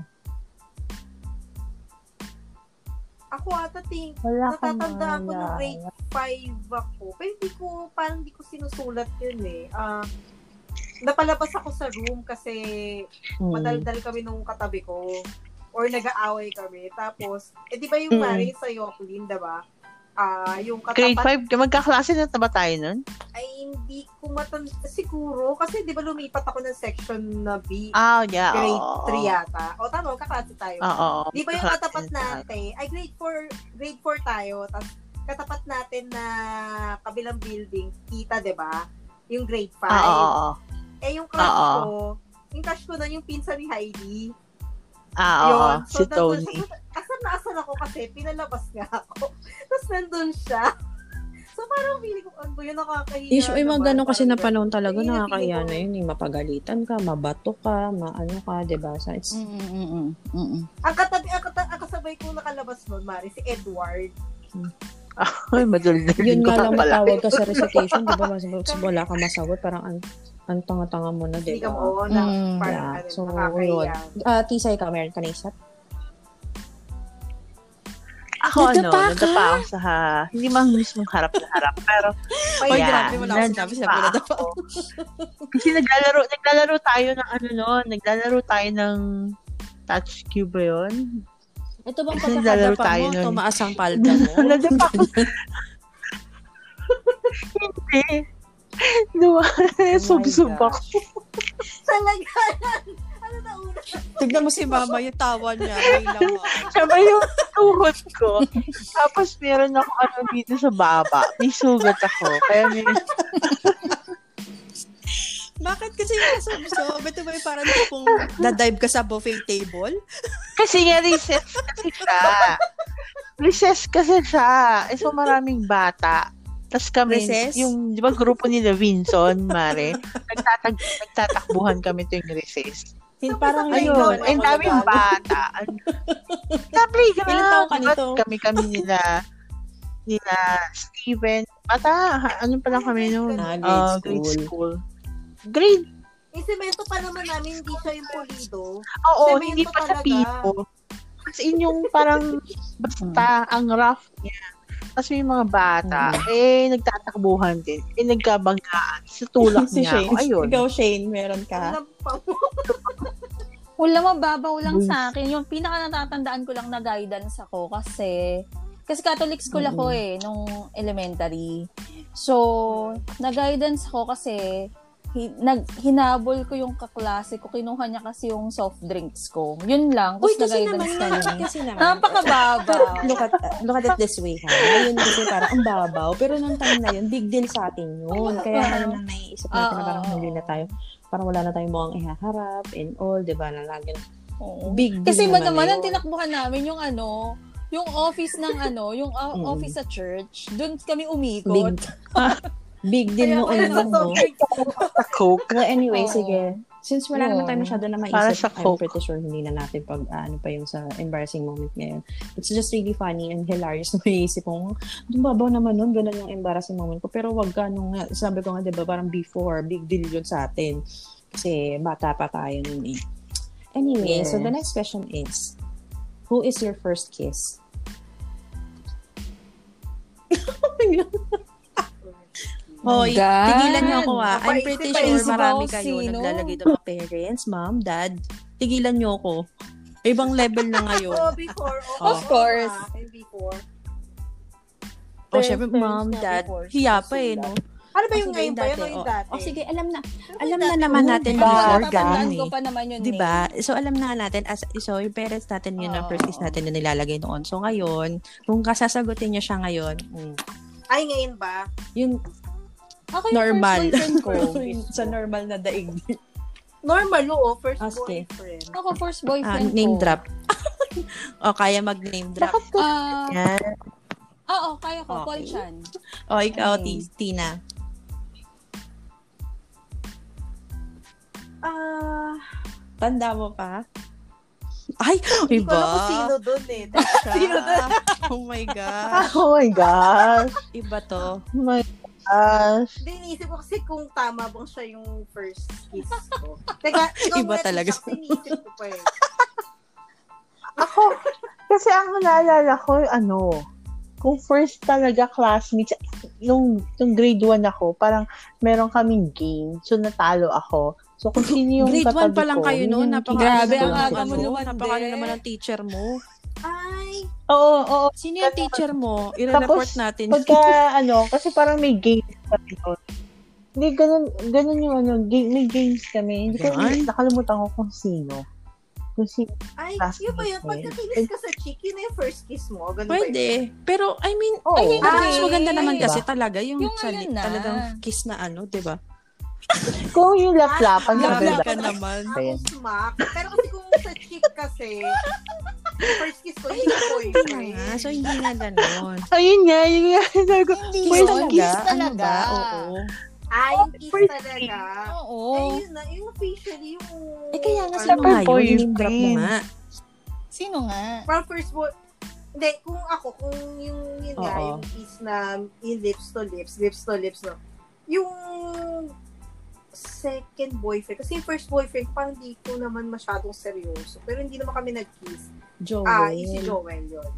Ako ata natatanda ako ng grade 5 ako. Pero parang hindi ko sinusulat yun eh. Napalabas ako sa room kasi madaldal kami nung katabi ko. Or nag-aaway kami. Tapos, di ba yung pare sa Yoklin, diba? yung katapat... Grade 5? Magkaklase na ba tayo nun? Ay, hindi ko matanda siguro. Kasi di ba lumipat ako ng section na B? Yeah. Grade 3 yata. O tama, magkaklase tayo. Di ba yung katapat natin? Ay, grade 4 tayo. Tapos katapat natin na kabilang building, kita, di ba? Yung grade 5. Yung crush ko na yung pinsan ni Heidi. Oo, so, si Tony. Asan ako kasi pinalabas nga ako. Tapos nandun siya. So parang feeling ko, ano yun, nakakahiya. May mga ganun kasi na panahon talaga, nakakahiya na yun. Mapagalitan ka, mabato ka, maano ka, diba? So it's... Ang kasabay kong nakalabas nun, Mari, si Edward. Ay, madaldal. Yun nga lang matawag ka sa recitation, diba? Wala ka masagot, parang ang tanga-tanga mo na, diba? Hindi ka mo, parang so, yun. Tisay ka, meron ka na isat? Ako, nadapa ako sa hindi man mismong harap na harap, pero grabe, wala akong sinabi nadapa ako. Kasi naglalaro tayo ng naglalaro tayo ng touch cube ba yun? Ito bang pagkakadapa mo, tumaas ang palda mo? Nadapa ako. Hindi. Sub-sub ako. Talaga yan. Ano na una? Tignan mo si mama, yung tawa niya. May lang. Siyempre yung tuhod ko. Tapos meron ako dito sa baba. May sugat ako. Kaya Bakit kasi yung sub-sub? Ito ba yung parang kung na-dive ka sa buffet table? Kasi nga recess kasi siya. So maraming bata. Tapos kami, yung, di ba, grupo nila Vinson, Mare, nagtatakbuhan kami tuwing recess. Parang ayun, ang daming bata. Playground. Ilang taon ka nito? Kami nila Steven. Bata, ano pa lang kami noon? Grade school. Grade. Yung semento pa naman namin, hindi siya yung pulido. Oo, semento hindi pa talaga. sa piso. As in yung parang basta, ang rough niya. Tapos may mga bata, nagtatakbuhan din. Nagkabanggaan. Sa tulak si niya Shane. ako. Ayun. Ikaw, Shane, meron ka? Wala, mababaw lang sa akin. Yung pinaka natatandaan ko lang na guidance ako kasi Catholic school ako nung elementary. So, na-guidance ako kasi hinabol ko yung kaklase ko. Kinuha niya kasi yung soft drinks ko. Yun lang. Tapos na-guidance na niya. Napakababaw. Look at it this way, ha? Ngayon kasi parang ang babaw. Pero nung time na yun, big deal sa atin yun. Kaya ngayon lang naiisip natin na parang hindi na tayo, parang wala na tayong mukhang ihaharap and all, diba? Na lagi na. Big deal kasi naman ang tinakbuhan namin yung yung office ng yung office sa church. Doon kami umikot. Big deal mo mo. Coke. Well, anyway, sige. Since wala naman tayo masyado na maisip, I'm pretty sure hindi na natin pag pa yung sa embarrassing moment ngayon. It's just really funny and hilarious na maisip ko, babaw naman nun, ganun yung embarrassing moment ko. Pero wag ka nung, sabi ko nga, diba, parang before, big deal yun sa atin. Kasi bata pa tayo nun eh. Anyway, so the next question is, who is your first kiss? Hoy, tigilan niyo ako I'm pretty sure marami kayo naglalagay ng mga parents, mom, dad. Tigilan niyo ako. Ibang level na ngayon. Before. Of course. Before. Syempre, mom, dad. Hiya pa no? Ano ba yung ngayon pa? Yung dati? Sige, alam na naman natin before gan ko pa naman yun. Diba? So, alam na natin, so, yung parents natin yun ang first kiss natin na nilalagay noon. So, ngayon, kung kasasagutin niyo siya ngayon, ay, ngayon ba? Yung ako normal. Ko. Sa normal na daig. Normal, first boyfriend. Ako, first boyfriend name drop. Kaya mag-name drop. Kaya ko. Paul Chan. Ikaw, Tina. Tanda mo pa? Ay, iba. Hindi ko alam kung sino doon Sino doon? Oh my God. Oh my God. Iba to. Oh my gosh. Hindi, iniisip ko kasi kung tama bang siya yung first kiss ko. Teka, iba talaga. Iniisip ko pa Ako, kasi ang naalala ko, kung first talaga classmates, nung grade 1 ako, parang meron kaming game, so natalo ako. So, kung sino yung grade 1 pa lang kayo noon, grabe ang aga mo naman ang teacher mo. Ay, Oo. Sino yung teacher mo? I-report natin. Pagka, kasi parang may games kami doon. Hindi, ganun yung may games kami. Hindi ko, nakalimutan ko kung sino. Ay, yun ba yun? Pagka-kinis ka sa chick, yun na yung first kiss mo? Ganun Pwede. Pero, I mean, mas maganda naman kasi talaga yung talagang kiss na di ba? Kung yung lap-lapan, lap-lapan naman. Ako smack. Pero kasi kung sa chick kasi, first kiss ko, hindi ko boyfriend. So, hindi na gano'n. Ayun nga. Hindi yun. Kiss talaga. Oo. Yung kiss talaga. Oo. Yun na, yung officially, yung... Kaya nga sino nga yun, yung drop mo nga. Sino nga? From first boy, hindi, kung yung kiss na, yung lips to lips, no? Yung second boyfriend, kasi yung first boyfriend, parang di ko naman masyadong seryoso. Pero hindi naman kami nag-kiss. Joel. Si Joel yun.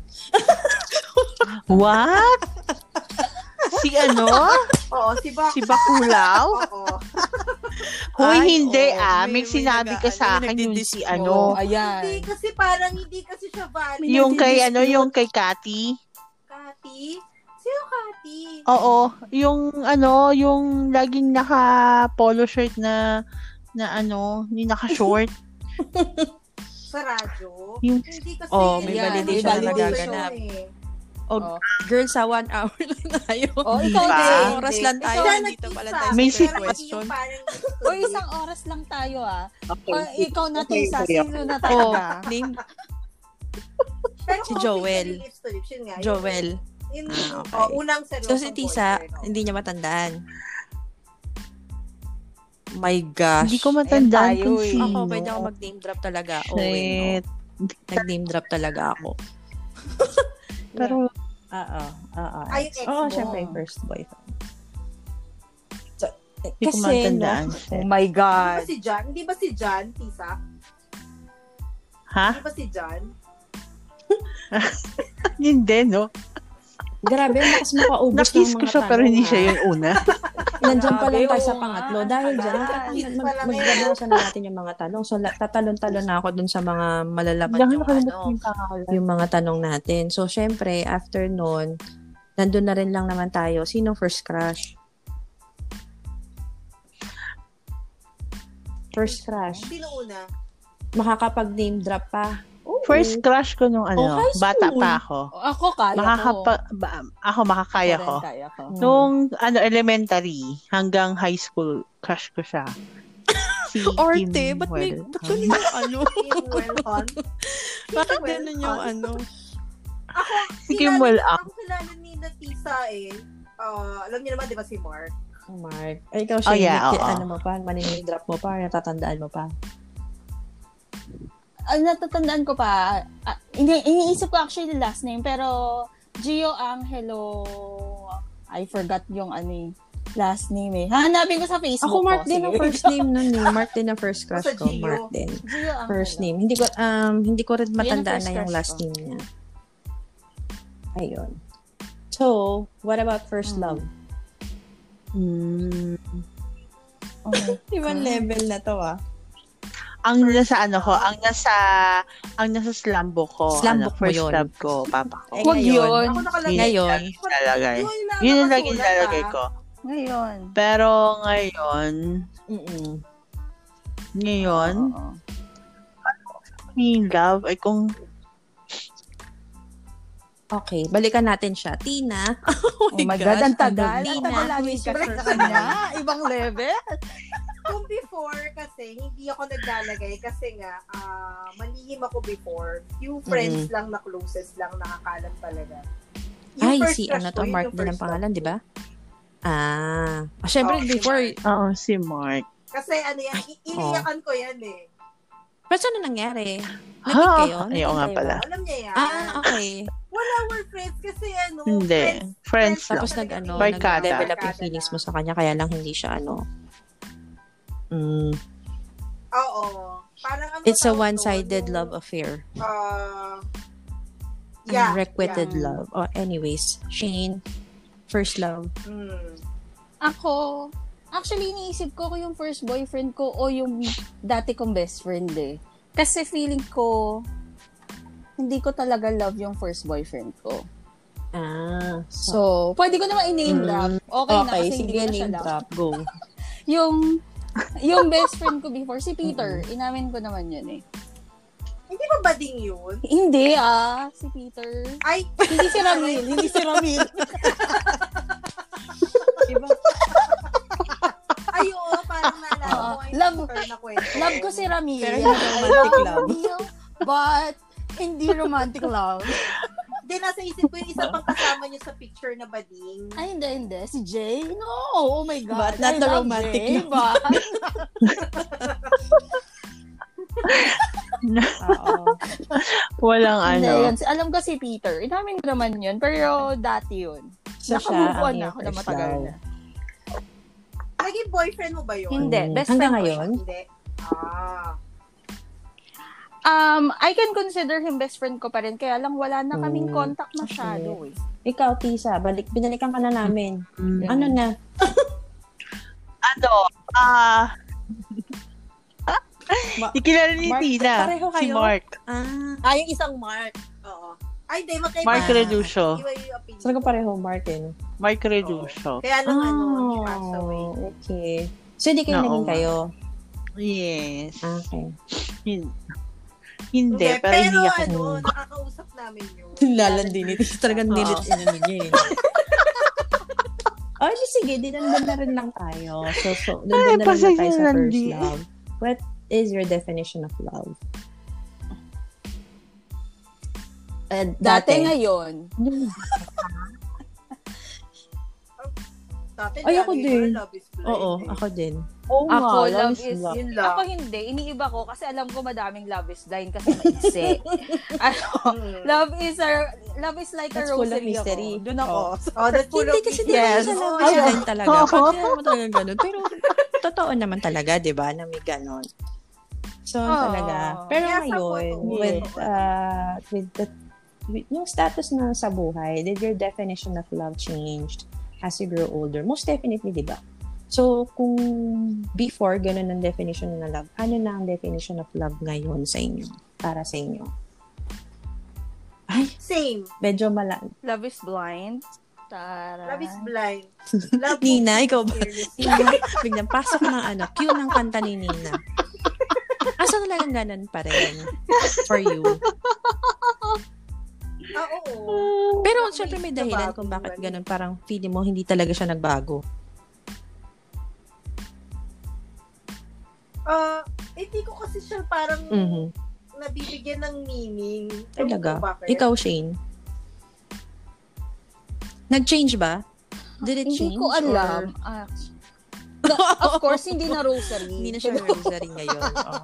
What? Si Oo, si Bakulaw? Oo. Hoy, hindi May sinabi ka sa akin yung si Ayan. Hindi kasi parang hindi kasi siya valid. Yung kay Cathy? Cathy? Sino Cathy? Oo, yung yung laging naka-polo shirt na yung naka-short. Sa radyo? Hindi kasi. May validation na nagaganap. Girl, sa 1 hour lang tayo. Ikaw din. Oras lang tayo. Dito pala tayo sa question. Isang oras lang tayo Okay. Ikaw na, Tisa. Sino na talaga? Name? Pero Si Joel. Joel. Okay. Unang seryoso. So, si Tisa, hindi niya matandaan. My gosh. Hindi ko matandaan kung sino. Ako, pwede ako mag-name drop talaga. Shit. Nag-name drop talaga ako. Pero, syempre, first boyfriend. So, hindi ko matandaan. Oh my God. Hindi ba si John, Tisa? Ha? Hindi ba si John? Hindi, no? Grabe, mas makaubos ng mga Nakis ko siya, pero hindi siya yung una. Nandiyan pa lang tayo sa pangatlo. Dahil dyan, magbabasa na natin yung mga tanong. So, tatalon-talon na ako dun sa mga malalaman yung mga tanong natin. So, syempre, after nun, nandun na rin lang naman tayo. Sino first crush? First crush. Sino una? Makakapag-name drop pa. First crush ko nung bata pa ako. Ako kaya ako makakaya ko. Nung elementary hanggang high school, crush ko siya. Si Orte, ba't ganun yung Bakit ganun yung Si Kimwell Ako kilala ni Natisa alam niyo naman, di ba si Mark? Mark. Ay, ikaw siya, mo pa, maniname drop mo pa, natatandaan mo pa. Natatandaan ko pa, iniisip ko actually the last name, pero Gio Angelo, I forgot yung last name Hanapin ko sa Facebook. Ako Mark din ang first name nun Mark din ang first crush ko. Mark din. First name. Hindi ko rin matandaan na yung last name niya. Ayun. So, what about first love? Ibang level na to Ang nasa slumbook ko. First love ko, papa ko. Wag yun. Ngayon. Yun yung lagi nilalagay ko. Ngayon. Pero ngayon, yung love ay kung okay, balikan natin siya. Tina. Oh my God, ang tagal. Tina. Lagi siya sa kanya. Ibang level. Kung before kasi, hindi ako naglalagay kasi nga, malihim ako before. Few friends lang na closest lang nakakalam talaga. Si Mark din ang pangalan, di ba? Syempre before. Oo, si Mark. Kasi iniyakan ko yan Pero saan na nangyari? Nag-meet kayo? Ayaw nga pala. Alam niya yan. Okay. Wala, we're friends kasi Hindi. Friends lang. Tapos nag-develop yung feelings mo sa kanya, kaya lang hindi siya Oo. Parang it's a one-sided love affair. Unrequited love. Anyways, Shane, first love. Ako, actually, iniisip ko yung first boyfriend ko o yung dati kong best friend Kasi feeling ko, hindi ko talaga love yung first boyfriend ko. So, pwede ko naman i-name drop. Okay na kasi hindi ko na siya love. Drop. Go. Yung best friend ko before, si Peter. Inamin ko naman yun eh. Hindi ba bading yun? Hindi si Peter. Ay! Hindi si Ramil. Iba. Ay, oo, parang naalala ko. Love ko si Ramil. Pero hindi romantic love. But, hindi romantic love. Hindi, nasa isip ko yung isa pang kasama niyo sa picture na bading. Ay, hindi. Si Jay? No. Oh my God. But not the romantic Jay, love. Walang Hindi, ano. yun. Alam ko si Peter. Inamin ko naman yun. Pero dati yun. So, Naka-move siya on ang na ako na first matagal love. na. Naging boyfriend mo ba yun? Hindi. Best Hanggang friend ko ngayon? Hindi. I can consider him best friend ko pa rin. Kaya lang wala na kaming contact masyado eh. Ikaw, Tisa, binalikan ka na namin. Ano na? Ikilala ni Mark, Tina. pareho Si kayo? Mark. Yung isang Mark. Oo. Ay, hindi, magkaiba. Mark Reducio. Iba yung opinion. Saan ka pareho, Mark, eh? No? Mark Reducio. Kaya nung he passed away. Okay. So, hindi kayo naging kayo? Yes. Okay. Hindi, pero hindi ako. Pero nakakausap namin yun. Lalandi ni Tisa. Talagang nilit niya eh. Oh, sige, dinandan na rin lang tayo. So, dinandan na lang tayo sa first love. What is your definition of love? Dati ngayon. Dati, Ay, ako din. Love is blind. Oo, ako din. Ako, love is love. Ako hindi. Iniiba ko kasi alam ko madaming love is blind kasi maiksi. Love is like That's a full of rosary mystery. ako. Doon ako. That's full Hindi of kasi mystery. yes. Sa love is blind talaga. Pati mo talaga ganun. Pero, totoo naman talaga, di ba, na may ganun. So, talaga. Pero ngayon, with yung status na sa buhay, did your definition of love changed as you grow older? Most definitely, di ba? So, kung before, ganun ang definition ng love, ano na ang definition of love ngayon sa inyo? Para sa inyo? Ay, Same. medyo Love is blind. Tara. Love is blind. Nina, ikaw ba? Nina, biglang pasok ng cue ng kanta ni Nina. Asa talagang ganun pa rin for you? Oo. Pero syempre may dahilan kung bakit ganun. Parang feeling mo hindi talaga siya nagbago. Hindi ko kasi siya parang nabibigyan ng meaning. Talaga? Ikaw, Shane? Nag-change ba? Did it change? Hindi ko alam. Of course, hindi na rosary. Hindi na siya rosary ngayon.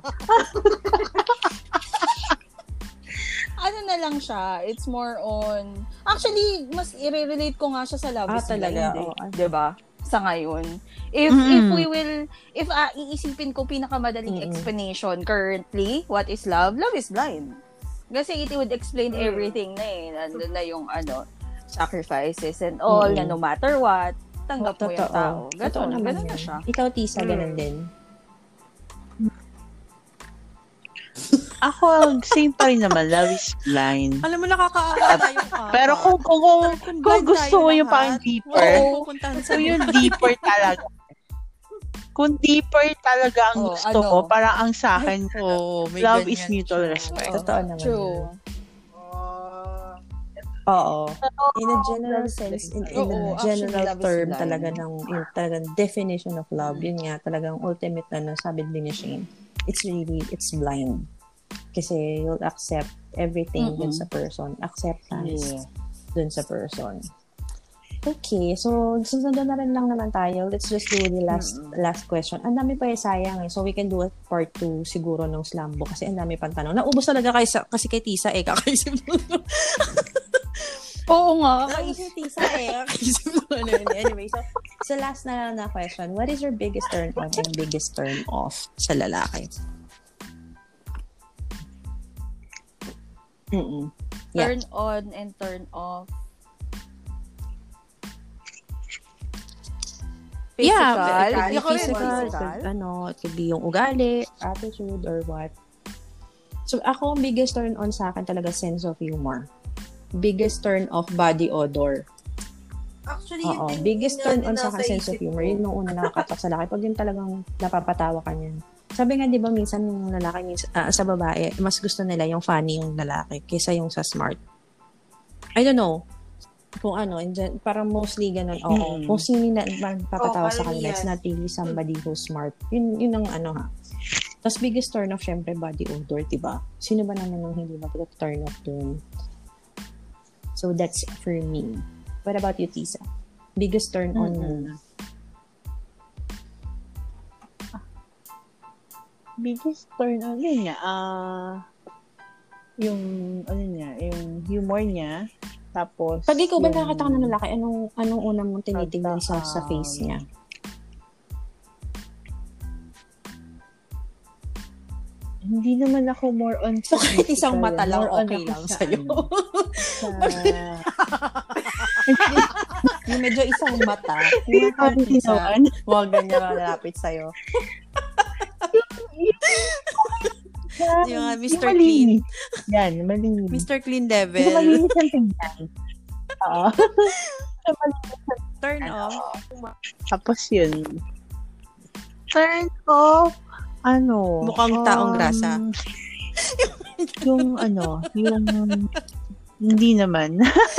Ano na lang siya, it's more on... Actually, mas i-relate ko nga siya sa love is talaga. blind. Diba? Sa ngayon. If iisipin ko pinakamadaling explanation currently, what is love? Love is blind. Kasi it would explain everything na eh. Nandun na yung sacrifices and all, na no matter what, tanggap mo yung tao. Ganun na siya. Ikaw, Tisa, ganun din. Ako, same pa rin naman. Love is blind. Alam mo, nakakaawa tayo ka. Pero kung gusto mo yung parang deeper, so yung deeper talaga. Kung deeper talaga ang gusto ko, parang ang sa akin, love is mutual respect. Totoo naman. True. Oo. In a general sense, in a general term talaga ng talagang definition of love, yun nga, talagang ultimate sabi din ni Shane, it's blind. Kasi you'll accept everything dun sa person. Acceptance dun sa person. Okay, so susunod na rin lang naman tayo. Let's just do the last question. Ang dami pa sayang eh. So we can do a part 2 siguro ng Slambo kasi ang dami pang tanong. Naubos talaga kasi kay Tisa kakaisip mo. Oo nga. Kakaisip Tisa kakaisip mo. Anyway, so last na lang na question. What is your biggest turn on and biggest turn off sa lalaki? Turn on and turn off. Physical? Physical. It could be yung ugali, attitude, or what. So, ako, biggest turn on sa akin talaga sense of humor. Biggest turn off body odor. Actually, Oo, biggest turn on sa akin sense of humor. Yun yung una nakakatak sa lalaki. Pag yun talagang napapatawa ka niyan. Sabi nga, di ba, minsan yung lalaki, sa babae, mas gusto nila yung funny yung lalaki kaysa yung sa smart. I don't know. Kung ano, parang mostly ganun. Oo. Kung sino na magpapatawa sa kanila, it's not really somebody who's smart. Yun ang ano ha. Tapos biggest turn off, syempre, body odor, diba? Sino ba naman yung hindi mag-turn off dun? So, that's for me. What about you, Tisa? Biggest turn on muna. Biggest turn on, yun nga, yung, ano niya, yung humor niya, tapos, pag ikaw ba nakakita ka ng lalaki, anong unang mong tinitignan sa face niya? Hindi naman ako more on so, kahit isang mata lang, okay lang sa'yo. Yung medyo isang mata, yung huwag ganyan malapit sa'yo. Yung Mr. Clean. Yan, malinis. Mr. Clean level. Yung malinis ang tingnan. Oo. Turn off. Tapos yun. Turn off. Ano? Mukhang taong grasa. Yung hindi naman.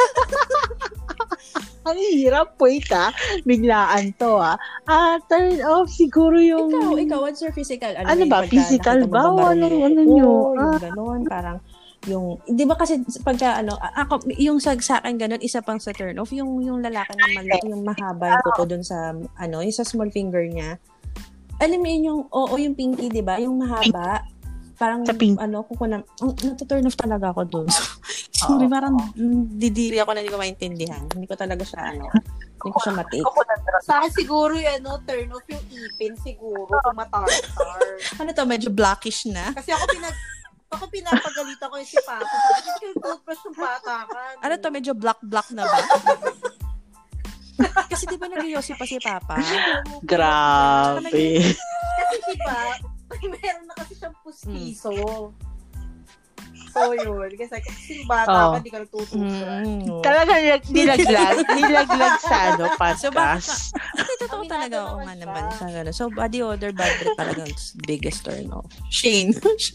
Ang hirap, wait biglaan to turn off siguro yung... Ikaw, what's your physical? Ano ba? Physical ba? O ano nyo? Yung gano'n, parang yung, di ba kasi pagka ako, yung sa akin gano'n, isa pang sa turn off, yung lalaki na malaki, yung mahaba yung kuko dun sa, yung sa small finger niya. Alam mo yun yung pinky, di ba? Yung mahaba. Parang, kuko na, natu-turn off talaga ako dun. Sorry, parang didiri ako na hindi ko maintindihan. Hindi ko talaga siya, hindi ko siya matik. Sa akin siguro turn off yung ipin siguro, kung matar-tar. Ano to, medyo blackish na? Kasi ako pinapagalitan ko yung si Papa. Kasi yung toothbrush yung patakan. Ano to, medyo black na ba? Kasi di ba nag-yosi pa si Papa? Grabe. Kasi di ba, meron na kasi siyang pustiso. So, yun. Kasi yung bata ka, di ka nagtutubrush. Talaga nilaglag sa podcast. Hindi, totoo talaga ako nga naman sa gano'n. So, body odor, bad breath talaga biggest turn off. Shane.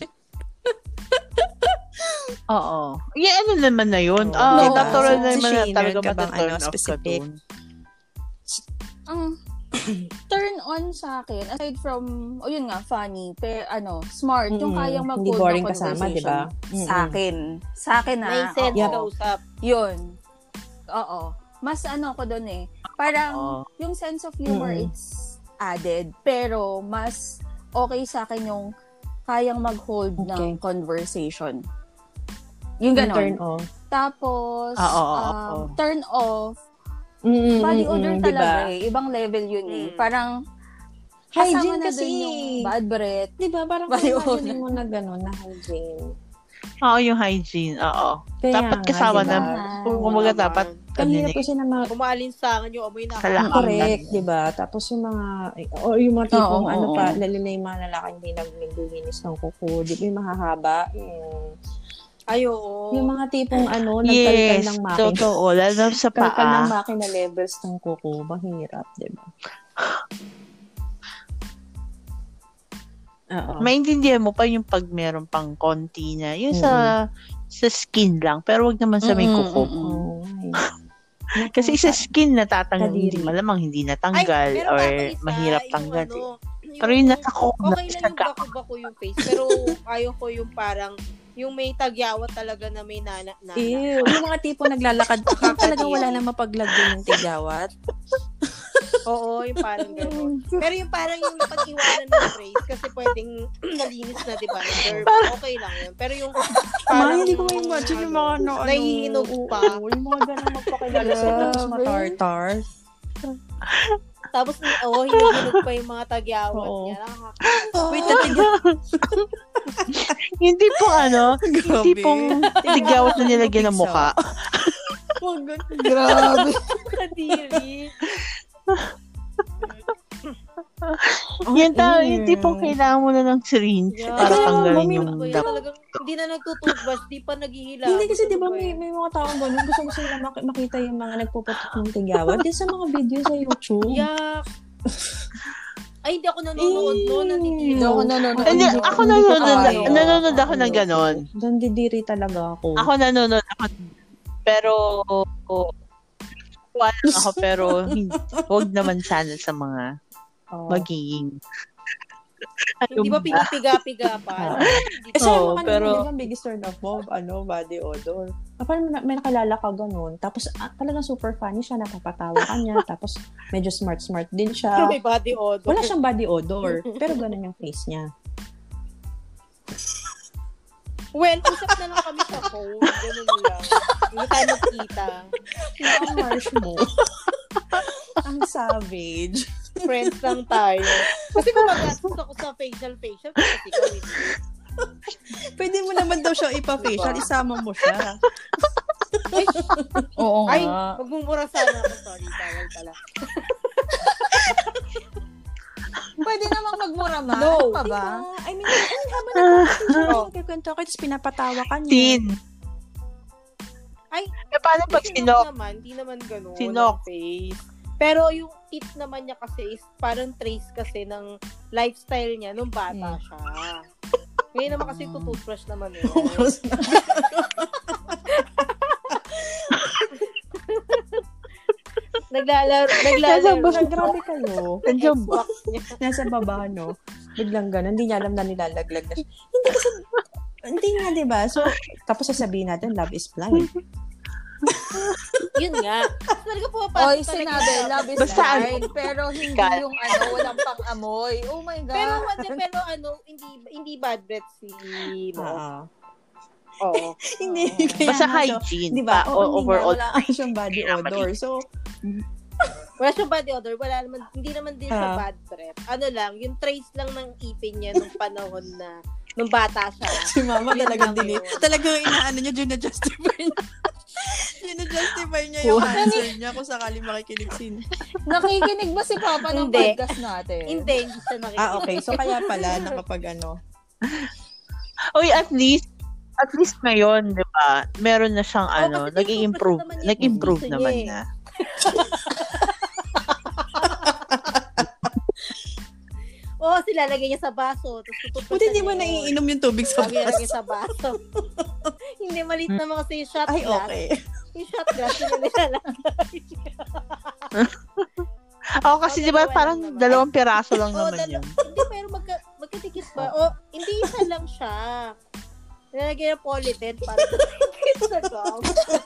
Oo. Ano naman na yun? Natural naman na talaga mataturn off ka dun. Turn on sa akin, aside from, yun nga, funny, pero smart, yung kayang mag-hold na conversation. Kasama, diba? Sa akin may sense kausap. Yun. Oo. Mas ko dun parang, yung sense of humor, it's added, pero mas okay sa akin yung kayang mag-hold ng conversation. Yung ganon. Turn off. Tapos, turn off, body odor talaga diba? Ibang level yun Parang, hygiene na kasi. Yung bad breath. Diba? Parang body odor mo na gano'n, na hygiene. Oo, yung hygiene. Oo. Dapat kasama diba? Na. Kumaga dapat. Kanina kasi na kumalinsangan yung amoy na. Correct, diba? Tapos yung mga tipong lalo na yung mga lalaki hindi naglilinis ng kuko. Di ba yung mahahaba? Yung mga tipong nagkalkal ng makina. Yes, totoo. Lalo sa paa. Kalkal ng makina levels ng kuko. Mahirap, diba? Maintindihan mo pa yung pag meron pang konti na. Yung sa skin lang. Pero wag naman sa may kuko. Kasi sa skin natatanggal. Malamang hindi natanggal. Or mahirap tanggal. Pero yung nasa kuko. Okay na yung bako-bako yung face. Pero ayaw ko yung parang yung may tagyawat talaga na may nana. Ew, yung mga tipo naglalakad ka, talagang wala na mapaglagyan ng tagyawat. Oo, yung parang gano'n. Pero yung parang yung pag-iwanan ng phrase, kasi pwedeng nalinis na, diba? Okay lang yun. Pero yung parang hindi ko ma-imagine yung mga nahihinog pa. Yung mga gano'ng magpakilala sa tapos matartar. Tapos, hinog pa yung mga tagyawat niya. Wait, hindi pong hindi pong tagyawat na nilagyan ng mukha. Grabe. Kadiri. Yung tipong kailangan mo na ng syringe para tanggalin yung talagang hindi na nagtututbrush, di pa naghihila. Hindi kasi di ba may mga taong ganun, gusto nila makita yung mga nagpuputok ng tigyawan. Di sa mga video sa YouTube. Yeah. Ay, hindi ako nanonood noon. Hindi ako nanonood. Ako nanonood ako ng ganon. Dandidiri talaga ako. Ako nanonood ako. Pero, wala ako, pero huwag naman sana sa mga magiging. Hindi ba piga-piga pa? Pero ang biggest turn off mo, body odor. Parang may nakalala ka ganun. Tapos talagang super funny siya, napapatawa ka niya. Tapos medyo smart din siya. May body odor. Wala siyang body odor, pero ganun yung face niya. Well, usap na lang kami sa phone. Ganun lang. Hindi tayo magkita. Ang harsh mo. Ang savage. Friends lang tayo. Kasi kung mag-assist ako sa facial, kasi ikaw hindi. Pwede mo naman daw siya ipa-facial, isama mo siya. Oo nga. Ay, magmumura sana ako. Sorry, bawal pala. Pwede namang magmura ma. No. Pa ba? I mean, habang nagkikwento ka, tapos pinapatawa ka niya. Tin. Ay, paano pag sinok? Hindi naman ganun. Sinok. Face. Pero yung tip naman niya kasi is parang trace kasi ng lifestyle niya nung bata siya. Ngayon naman kasi tututbrush naman eh. Naglalaro. Grabe kayo. Nasa baba, no? Biglang gano'n. Hindi niya alam na nilalaglag na siya. Hindi nga, diba? So, tapos sasabihin natin, love is blind. Yun nga. Talaga pumapasok. Oy, sinabi, love is blind. Pero hindi yung walang pang-amoy. Oh my God. Pero hindi bad breath si Mo. Oo. Hindi. Basta hygiene. Diba? Overall. Wala siyang body odor. So, wala siyang body odor. Hindi naman din siya bad breath. Ano lang, yung trace lang ng ipin niya nung panahon na, nung bata siya. Si mama talagang talagang inaano niya, justify niya. Justify niya yung answer niya kung sakali makikinig sin. Nakikinig ba si Papa ng podcast natin? Hindi siya nakikinig. Okay. So, kaya pala, nakapag Oy, at least ngayon, di ba, meron na siyang nag-improve naman na. Silalagay niya sa baso. Buti hindi mo naiinom yung tubig sa baso. Lagay sa baso. Hindi, maliit naman kasi yung shot glass. Ay, okay. Yung shot glass, yun yung nilalagay. Kasi di ba, parang 2 piraso lang naman yun. Hindi, pero magkadikit ba? Hindi isa lang siya. Nalagyan ng polyden para sa gum.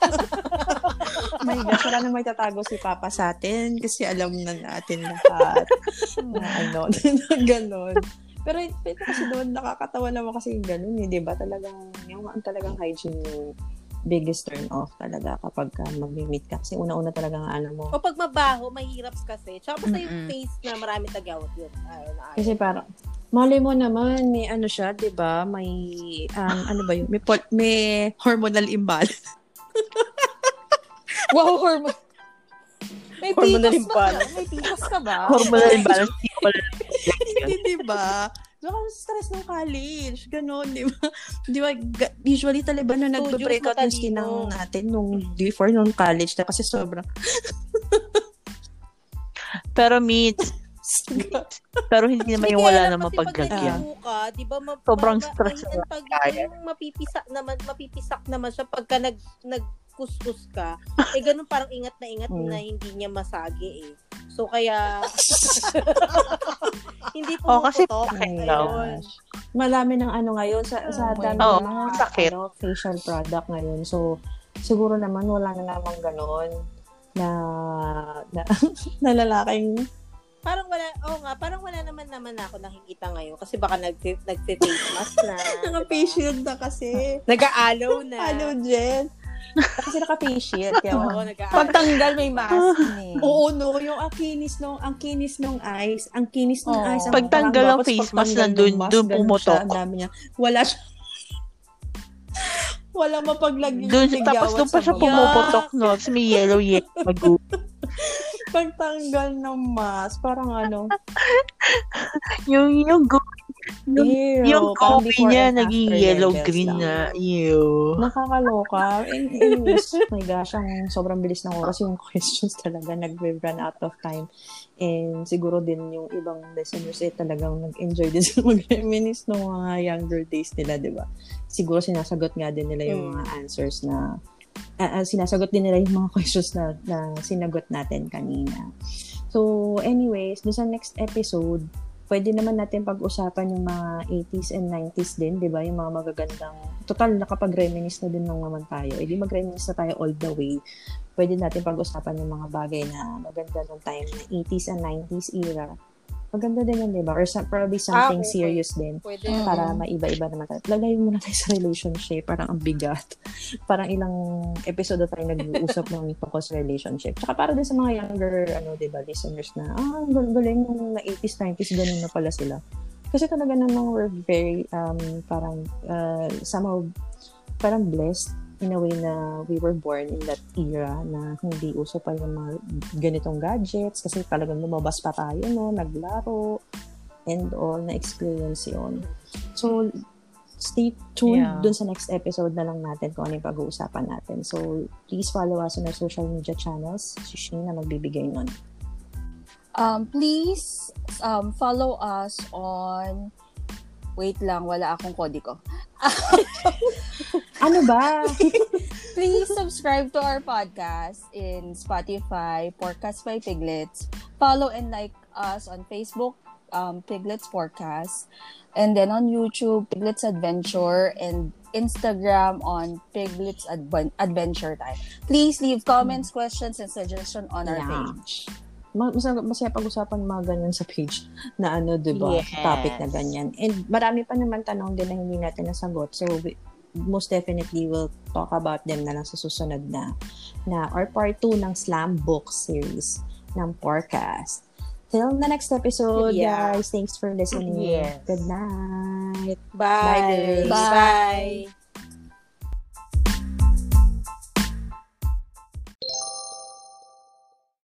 My gosh, wala na may tatago si Papa sa atin kasi alam na natin lahat na ganon. Pero kasi doon nakakatawa naman kasi yung ganon di ba? Talagang hygiene yung biggest turn off talaga kapag mag-meet ka. Kasi una-una talagang mo. O pag mabaho, mahirap kasi. Tsaka basta yung face na marami tagawat yun. Kasi parang malay mo naman, may siya, di ba? May, ba yun? May hormonal imbalance. Wow, hormonal. May pitas ka ba? Hormonal imbalance. Hindi, di ba? So, stress ng college. Ganon, di ba? Di ba, usually talaga na nagbe-break out yung skin natin before nung college. Kasi sobrang... Pero pero hindi naman yung wala naman paglagyan. Diba, sobrang stress. Mapipisak naman siya pagka nagkuskus ka. Ganun parang ingat na hindi niya masagi eh. So kaya hindi po kasi marami ng ngayon sa dami ng mga facial product ngayon. So siguro naman wala na namang ganon na lalaking parang wala naman ako nakikita ngayon kasi baka nagfe-face mask na. Naka-face shield na kasi. Nag-aloe na. Aloe gel. Kasi naka-face shield. Kaya pagtanggal may mask eh. Oo, no. Yung ang kinis nung eyes. Ang kinis nung eyes. Pagtanggal ng face mask, doon pumutok. Dami niya. Wala siya. Wala mapaglagyan. Tapos doon pa siya pumuputok, no? Tapos may yellow mag Pagtanggal ng mask, parang ano. yung coffee niya naging yellow-green na. Ew. Nakakaloka. Anyways, my gosh, ang sobrang bilis ng oras yung questions talaga. Nag-run out of time. And siguro din yung ibang listeners talagang nag-enjoy din sila mag-reminisce ng mga younger days nila, di ba? Siguro sinasagot nga din nila yung mga answers na sinasagot din nila yung mga questions na sinagot natin kanina. So, anyways, doon sa next episode, pwede naman natin pag-usapan yung mga 80s and 90s din, di ba? Yung mga magagandang, total, nakapag-reminisce na din lang naman tayo. E di mag-reminisce na tayo all the way. Pwede natin pag-usapan yung mga bagay na maganda ng time na 80s and 90s era. Maganda din yan, di ba? Or probably something serious din. Pwede. Para maiba-iba naman tayo. Lalayo muna tayo sa relationship. Parang ang bigat. Parang ilang episode na tayo nag-uusap ng tungkol sa relationship. Tsaka para din sa mga younger, di ba, listeners na, galing nung 80s, 90s, ganun na pala sila. Kasi talaga namang we're very, parang, somehow, parang blessed in a way na we were born in that era na hindi uso pa yung mga ganitong gadgets kasi talagang lumabas pa tayo, no? Naglaro and all, na-experience yun. So, stay tuned dun sa next episode na lang natin kung ano yung pag-uusapan natin. So, please follow us on our social media channels. Si Shane na magbibigay nun. Please follow us on... Wait lang, wala akong kodiko. Ano ba? Please subscribe to our podcast in Spotify, Podcast by Piglets. Follow and like us on Facebook, Piglets Podcast. And then on YouTube, Piglets Adventure. And Instagram on Piglets Adventure Time. Please leave comments, questions, and suggestions on our page. Masaya pag-usapan mga ganyan sa page na diba? Yes. Topic na ganyan. And marami pa naman tanong din na hindi natin nasagot. So, most definitely we'll talk about them na lang sa susunod na or part 2 ng Slam Book series ng podcast. Till the next episode, guys. Thanks for listening. Yes. Good night. Bye. Bye.